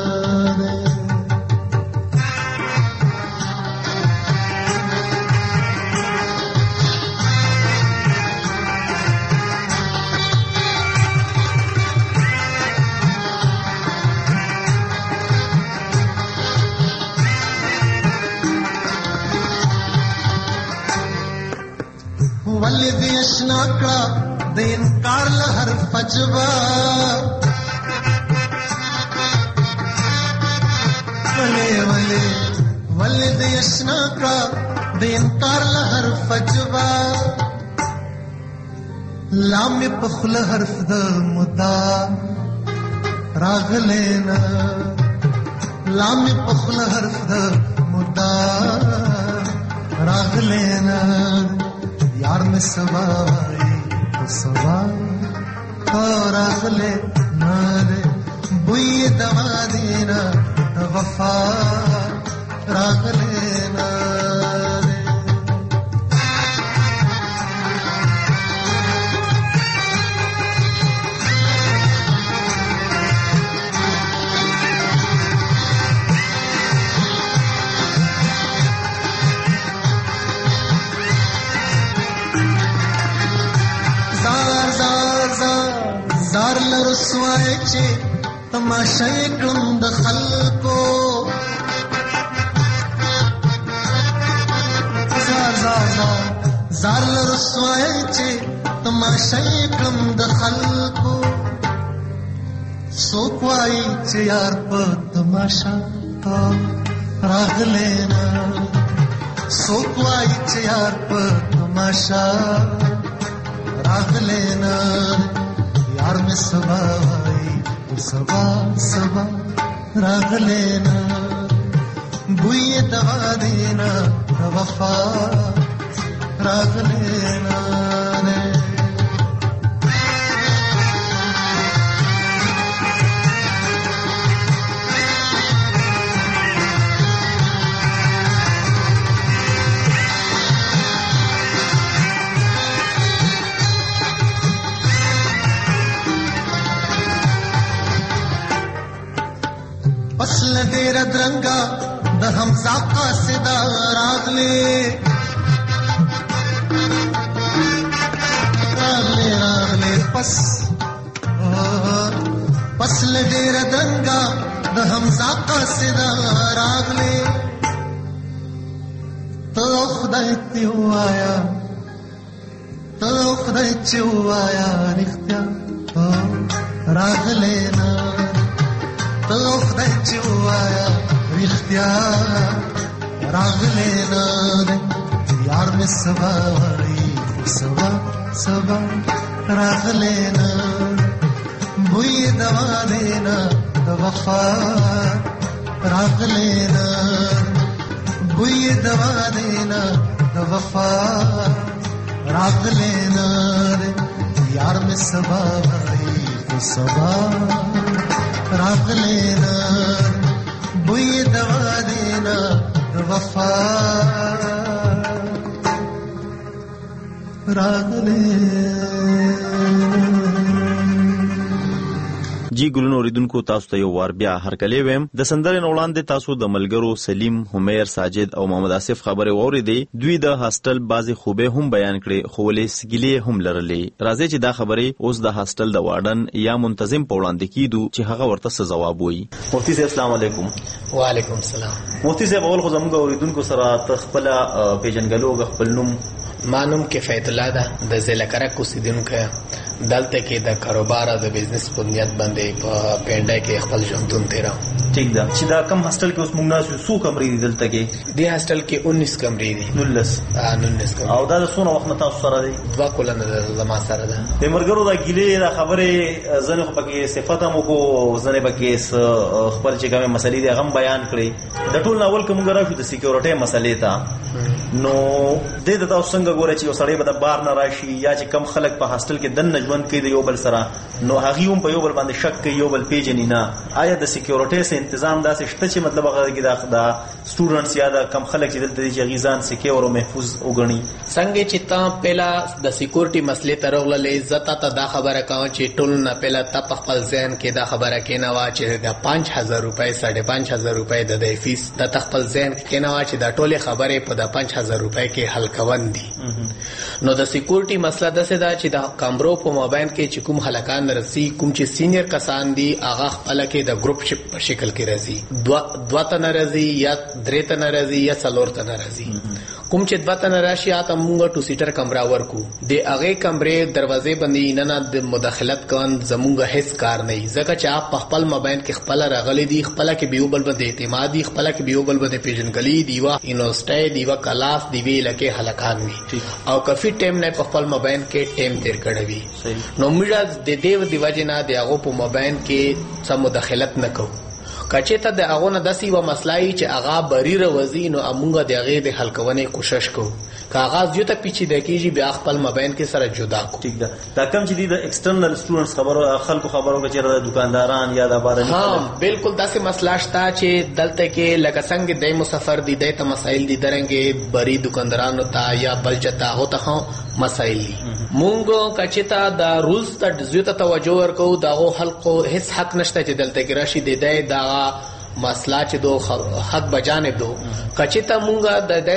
ولید یشنا کړه د انکار له هر فجوا ولید یشنا کړه د انکار له هر فجوا لام په خله حرف د مدا راغلینا لام په خله حرف د مدا راغلینا یار میں سبا تو سبا اور اخلے نارے بوئی دوا دینا وفا راگ لینا زار لرسوای چې تماشا کړم د خلکو زار لرسوای چې تماشا کړم د خلکو سوکوای چې یار په تماشا تا راغلینا سوکوای چې یار په تماشا راغلینا یار میں سبا آئی سبا سبا راگ لینا بوئی دوا دینا وفا راگ لینا د حمزه قاصد راغلی پس لډیر دنګا د حمزه قاصد راغلی ته خدای ته وایا رښتیا راغلی نه ته خدای چې وایا رښتیا راغلی نه یار مې سبا وایي سبا راغلی نه بوی دوا دینا د وفا راغلی نه بوی دوا دینا د وفا راغلی نه یار مې سبا وایي خو سبا راغلی نه بوی دوا دینا د وفا راغلی. جی ګلونو اوریدونکو تاسو ته یو وار بیا هرکلی ویم د سندرې وړاندې تاسو د ملګرو سلیم همیر ساجد او محمد آصف خبرې واوریدې دوی د هاستل بازي خوبه هم بیان کړي خو ولې سګلې هم لرلې راځي چې دا خبرې اوس د هاستل د وارډن یا منتظم په وړاندې کیدو چې هغه ورته څه جواب وایي. مفتي صاحب السلام علیکم. وعلیکم السلام. مفتي صاحب اول خو زموږ اوریدونکو سره خپل پیژنګلو خپل نوم مانوم کفایت الله ده د ضلع کرک اوسیدونکو دلته کې د کاروبار او د بزنس په نیت باندې په پینډای کې خپل ژوندون تیرا. ټیک ده چې دا کم هاستل کې اوس موږ ناسو څو کمرې دي دلته کې؟ دی هاستل کې 19 کمرې دي. 19 کمرې. او دا څونه وخت نه تاسو سره دی؟ 2 کلونه زما سره ده. د مرګرو دا ګیلې دا خبره زنه خو پکې صفات مو کو زنه پکې خپل چې کومه مسلې دي غم بیان کړي د ټول ناول کوم غراښو د سکیورټي مسلې ته نو د تاسو څنګه ګورئ چې سړی به د بار نه راشي یا چې کم خلک په هاستل کې دن ژوند کوي د یو بل سره نو هغه هم په یو بل باندې شک کوي یو بل پیژنې نه آیا د سکیورټي سره تنظیم داسې شته چې مطلب هغه کې د سټوډنټس یا د کم خلک چې دلته چې غیزان سکیور او محفوظ وګڼي څنګه چې تا پهلا د سکیورټي مسلې ته راغله عزت ته دا خبره کاوه چې ټول نه پهلا تا په خپل ذهن کې دا خبره کینه وا چې د 5000 روپۍ 5500 روپۍ د فیس د خپل ذهن کې کینه وا چې دا ټوله خبره په د 5000 روپۍ کې حل کوون دي. نو د سکیورټي مسله د څه دا چې د کامرو په موبایل کې چې کوم هلکان رسی کوم چې سینیئر کسان دي هغه خپل کې د گروپ شپ په شکل کې راځي دوا تنه راځي یا درې تنه راځي یا څلور تنه راځي کوم چې دوا تنه راشي اته موږ 2 سیټر کمره ورکو د هغه کمرې دروازې باندې نه د مداخلت کون زموږ هیڅ کار نه ځکه چې آپ خپل موبایل کې خپل راغلي دي خپل کې بیوبل باندې اعتمادي خپل کې بیوبل باندې پیژنګلي دیوا انوسټای دیوا کلاس دیوی لکه هلکان وي او کافي ټیم نه خپل موبایل کې ټیم تیر کړوي نو موږ د دیو دیواجنا د هغه په موبایل کې سم مداخلت نکو کچته د هغه نه داسي و مسلای چې هغه بری روزي نو امونګه د هغه د حل کولو کوشش کو کاغذ یو ته پیچې د کیږي بیا خپل موبایل کې سره جدا کو. ټیک ده دا کم چې د ایکسټرنل سټوډنټس خبرو خلکو خبرو کې د دکانداران یا د بارني ها بالکل داسې مسله شته چې دلته کې لکه څنګه د مسافر دي د مسائل دي درنګي بری دکاندارانو ته یا بل چتا هوته مسائل دي مونږ کچتا د روز ته زیاته توجه ورکو دغه خلکو هیڅ حق نشته چې دلته کې راشي د دا مسله چې دو حق بجانب دو کچتا مونږه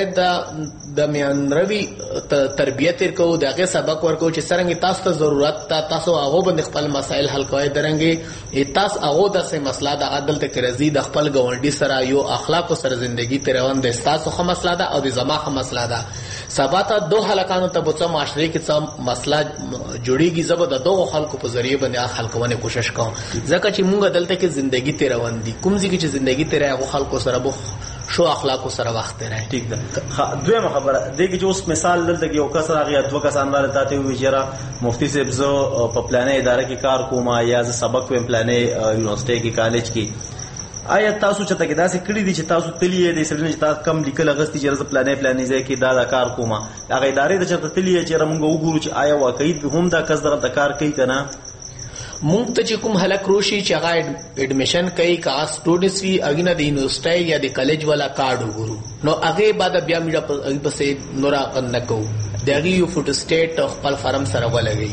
د میانروي تربیت ورکو دغه سبق ورکو چې څنګه تاسو ته ضرورت تاسو هغه باندې خپل مسائل حل کوئ درنګي تاسو هغه د سه مسله د عدل ته رضی د خپل ګوندی سره یو اخلاق سره ژوندۍ تیروان د تاسو خو مسله ده او د زما خو مسله ده سباته دو هلکانو ته بوڅه معاشري کې څه مسله جوړیږي زبر د دوه خلکو په ذریعہ باندې حل کولو کوشش کوم ځکه چې مونږ دلته کې ژوندۍ تیروان دي کوم ځکه چې ژوندۍ تیرای هغه خلکو سره بو شو اخلاق سره وخت راځي. ٹھیک ده دویمه خبره دغه چې اوس مثال دلته یو کس راغی دوه کسان باندې تاسو وی چیرې مفتی صاحب زو په پلانې اداره کې کار کوم یا سبق په پلانې یونیورسيټي کې کالج کې آیا تاسو چې تاسو داسې کړی دي چې تاسو تلیه د سړي چې تاسو کم لیکل غستې چې پلانې ځای کې دا کار کومه هغه ادارې د چرته تلیه چې موږ وګورو چې آیا واقعي هم دا کس دغه کار کوي کنه مونږ ته چې کوم هلک روشي چې هغه اډمیشن کوي کا سټوډنټس وی اګینه د یونیورسيټي یا د کالج والا کارت وګورو نو هغه بعد بیا موږ په نورا نکو دغه یو فوټو سټیټ خپل فارم سره ولګي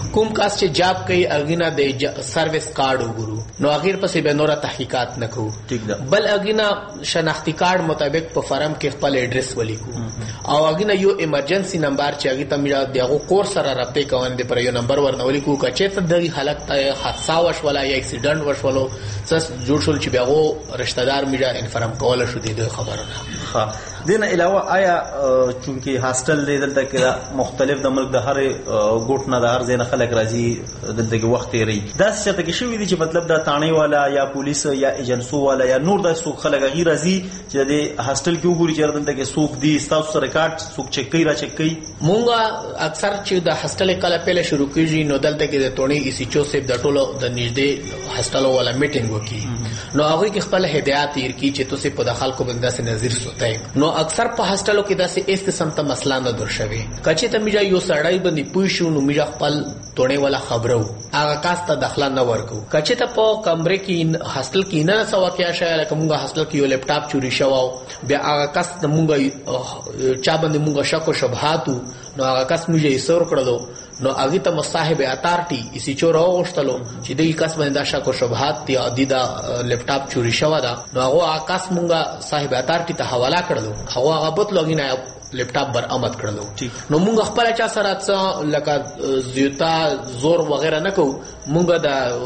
کوم کاس چې جاب کوي اغینا د سرویس کارت وګورو نو اخر پسې به نور تحقیقات نکو ٹھیک ده بل اغینا شناختی کارت مطابق په فارم کې خپل ایڈریس ولیکو او اغینا یو ایمرجنسی نمبر چې اغه تمیا دغه کور سره رابطه کوند پر یو نمبر ورنولیکو کچې ته د حالت ته حادثه وشولا یا اکسیډنټ وشولو سس جوړ شول چې بهغه رشتہ دار میډیا انفارم کوله شو د خبرونه. ها دین علاوه آیا چونکی هاستل دی دلته کې مختلف د ملک د هر ګوټ نه د هر ځای نه خلک راځي دلته کې وخت یې دا څه ته کې شوې دي چې مطلب دا تانه والا یا پولیس یا ایجنسو والا یا نور د سوق خلک غیر راځي چې د هاستل کې وګوري چې دلته کې سوق دی تاسو سره کارت سوق چک کوي را چک کوي مونږه اکثر چې د هاستل کله پهله شروع کیږي نو دلته کې د ټونی ایسی چوسپ د ټولو د نږدې هاستل والا میټینګ وکي نو هغه کې خپل هدایت یې کی چې تاسو په داخل کو بندا سره نظر سوتای نو اکثر په هاستلو کې داسې اس قسم ته مسله نه درشوي کچې ته میجا یو سړی باندې پوښښو نو میجا خپل ټونی والا خبرو هغه کاس ته داخله نه ورکو کچې ته په کمرې کې هاستل کې نه سوا کې شای لکه مونږه هاستل کې یو لپټاپ چوری شوو بیا هغه کاس د مونږه چا باندې مونږه شک او شبهاتو نو هغه کاس میجا یې سور کړلو نو هغه ته مصاحب اتارټي اسی چور اوغشتلو چې دغه کس باندې دا شک او شبهات دی ادي دا لپټاپ چوری شو دا نو هغه آکاس مونږه صاحب اتارټي ته حواله کړلو هغه غبط لوګین لپټاپ بر آمد کړلو نو مونږ خپل چا سره څه لکه زیوتا زور وغیرہ نه کو مونږ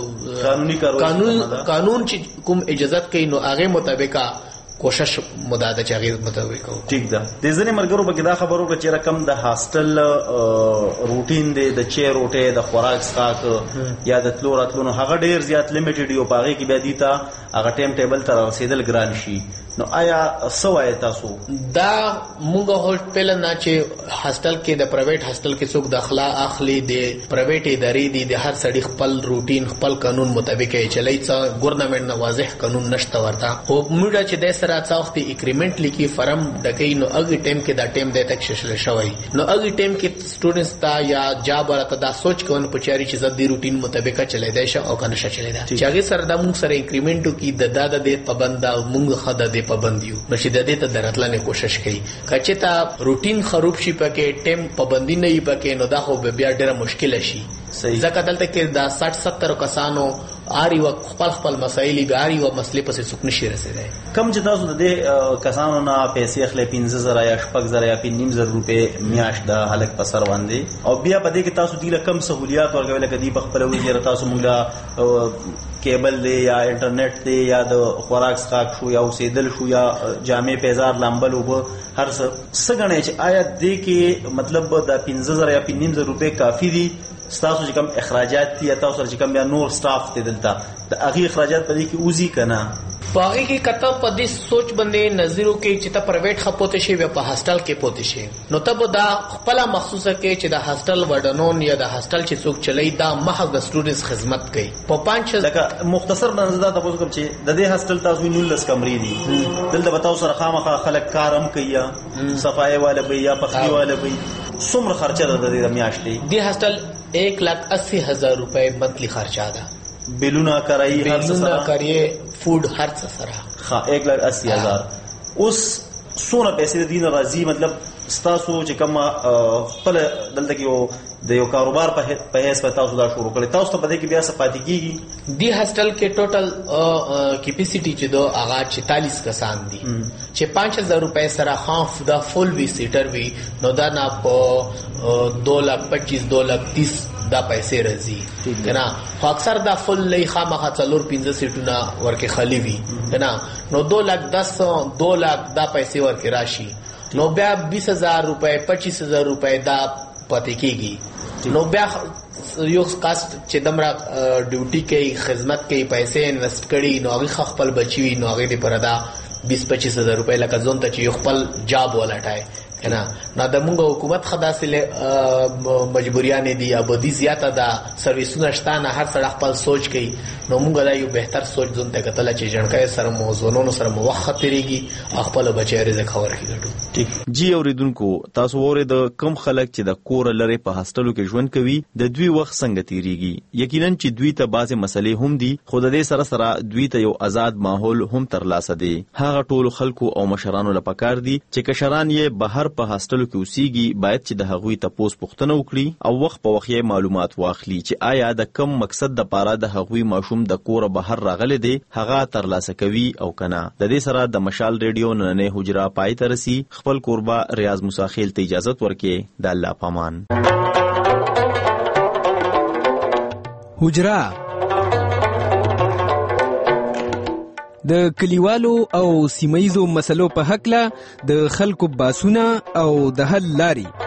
دا قانون چې کوم اجازه کوي نو هغه مطابق کوشش مداده چاغیر مطابق ٹھیک ده د ځنې مرګرو به دا خبرو چې رقم د هاستل روټین دی د چیر روټه د خوراک سکاک یا د تلو راتلو هغه ډیر زیات لیمیټډ یو پاغي کې به دي تا هغه ټیم ټیبل تر رسیدل ګران شي نو آیا سوای تاسو دا مونږه هوټل نه چې هاستل کې د پرایویټ هاستل کې څوک داخله اخلي د پرایویټ ادارې دي د هر سړي خپل روټین خپل قانون مطابق یې چلای څه ګورنمنت نه واضح قانون نشته ورته خو موږ چې د سره څاختي اګریمنت لیکي فرم دکې نو اګي ټیم کې دا ټیم د تک ششل شوی نو اګي ټیم کې سټوډنټس تا یا جاب ورته دا سوچ کوون پچاري چې زدي روټین مطابق چلای دی شو او کنه چلای دی چې هغه سره د موږ سره اګریمنت کې د دادا د پابند موږ خدای د پابندیو نشي د دې ته دراتلنه کوشش کوي کچې ته روټین خراب شي پکې ټیم پابندی نه یې پکې نو دا خو بیا ډیره مشکل شي ځکه دلته کې دا 60-70 کسانو آری و خپل مسایلی به آری و مسلې پسې څوک نشي رسیدای کم چې تاسو د دې کسانو نه پیسې اخلي 15000 یا 6000 یا 9000 روپے میاش د حلق په سر باندې او بیا په دې کې تاسو د کم سہولیات ورکوي لکه دی په خپل وجه تاسو موږ کیبل دی یا انټرنیټ دی یا د خوراک سکاک شو یا اوسېدل شو یا جامع پیزار لامبل وب هر څه غنې چې آیا دې کې مطلب د 15000 یا 9000 روپے کافی دي ستاسو چې کوم اخراجات دي تاسو سره چې کوم بیا نور سټاف ته دلته د هغه اخراجات په دې کې اوزي کنه باقي کې کته په دې سوچ باندې نظرو کې چې ته پرایویټ خپوته شي په هاستل کې پوته شي نو ته دا خپل مخصوصه کې چې د هاستل وډنون یا د هاستل چې څوک چلای دا محض د سټوډنټس خدمت کوي په 5 لکه مختصر باندې دا تاسو کوم چې د دې هاستل تاسو 19 کمرې دي دلته بتاو سره خامخا خلک کارم کوي صفای والا به یا پخلی والا به څومره خرچه ده د میاشتې دی هاستل 1,80,000 روپے منتلی خرچه ده بیلونا کرای هر څه سره کریه فوډ هر څه سره ها 1,80,000 اوس سونه پیسې دین راځي مطلب ستاسو چې کوم خپل دلته کې د یو کاروبار په هیڅ په تاسو دا شروع کړی تاسو ته پدې کې بیا څه پاتې کیږي دی هاستل کې ټوټل کیپیسټی چې دو هغه 44 کسان دي چې 5000 روپے سره خاف دا فل وی سیټر وی نو دا نه په 2,25,000 2,30,000 دا پیسې راځي کنه خو اکثر دا فل لې خامخا 4-5 سیټونه ورکه خالی وی کنه نو 2,10,000 2,00,000 دا پیسې ورکه راشي نو بیا 20,000 روپے 25,000 روپے دا پاتې کیږي نو بیا یو کاست چې دمرا ډیوټي کوي خدمت کوي پیسې انویسټ کړي نو هغه خپل بچي نو هغه دې پردا 20-25,000 روپے لکه ځون ته چې خپل جاب ولټای کنه نو د موږ حکومت خداسله مجبوریان دي ابدي زیاته دا سرویسونه شتانه هر څړ خپل سوچ کوي نو موږ دا یو بهتر سوچ ځون ته کتل چې جنکای سره موضوعونو سره موخت تیریږي خپل بچی رزق خبر کیږي ټیک جی اوریدونکو تاسو اورید کم خلک چې د کور لري په هاستلو کې ژوند کوي د دوی وخت څنګه تیریږي یقینا چې دوی ته بعضی مسلې هم دي خو د دې سره سره دوی ته یو آزاد ماحول هم ترلاسه دي هغه ټول خلکو او مشرانو لپاره دي چې کشران یې بهر په هاستلو سیمو کې اوسېږي باید چې د هغوی تپوس پوښتنه وکړي او وخت په وخت یې معلومات واخلي چې آیا د کم مقصد د پاره د هغوی ماشوم د کور بهر راغلی دی هغه ترلاسه کوي او کنه. د دې سره د مشال ریډیو نننۍ حجره پای ته رسي. خپل کوربه ریاض موسی خیل ته اجازه ورکړي. د الله پامان. حجره د کلیوالو او سیمایزو مسلو په حق له د خلکو باسونه او د حل لاري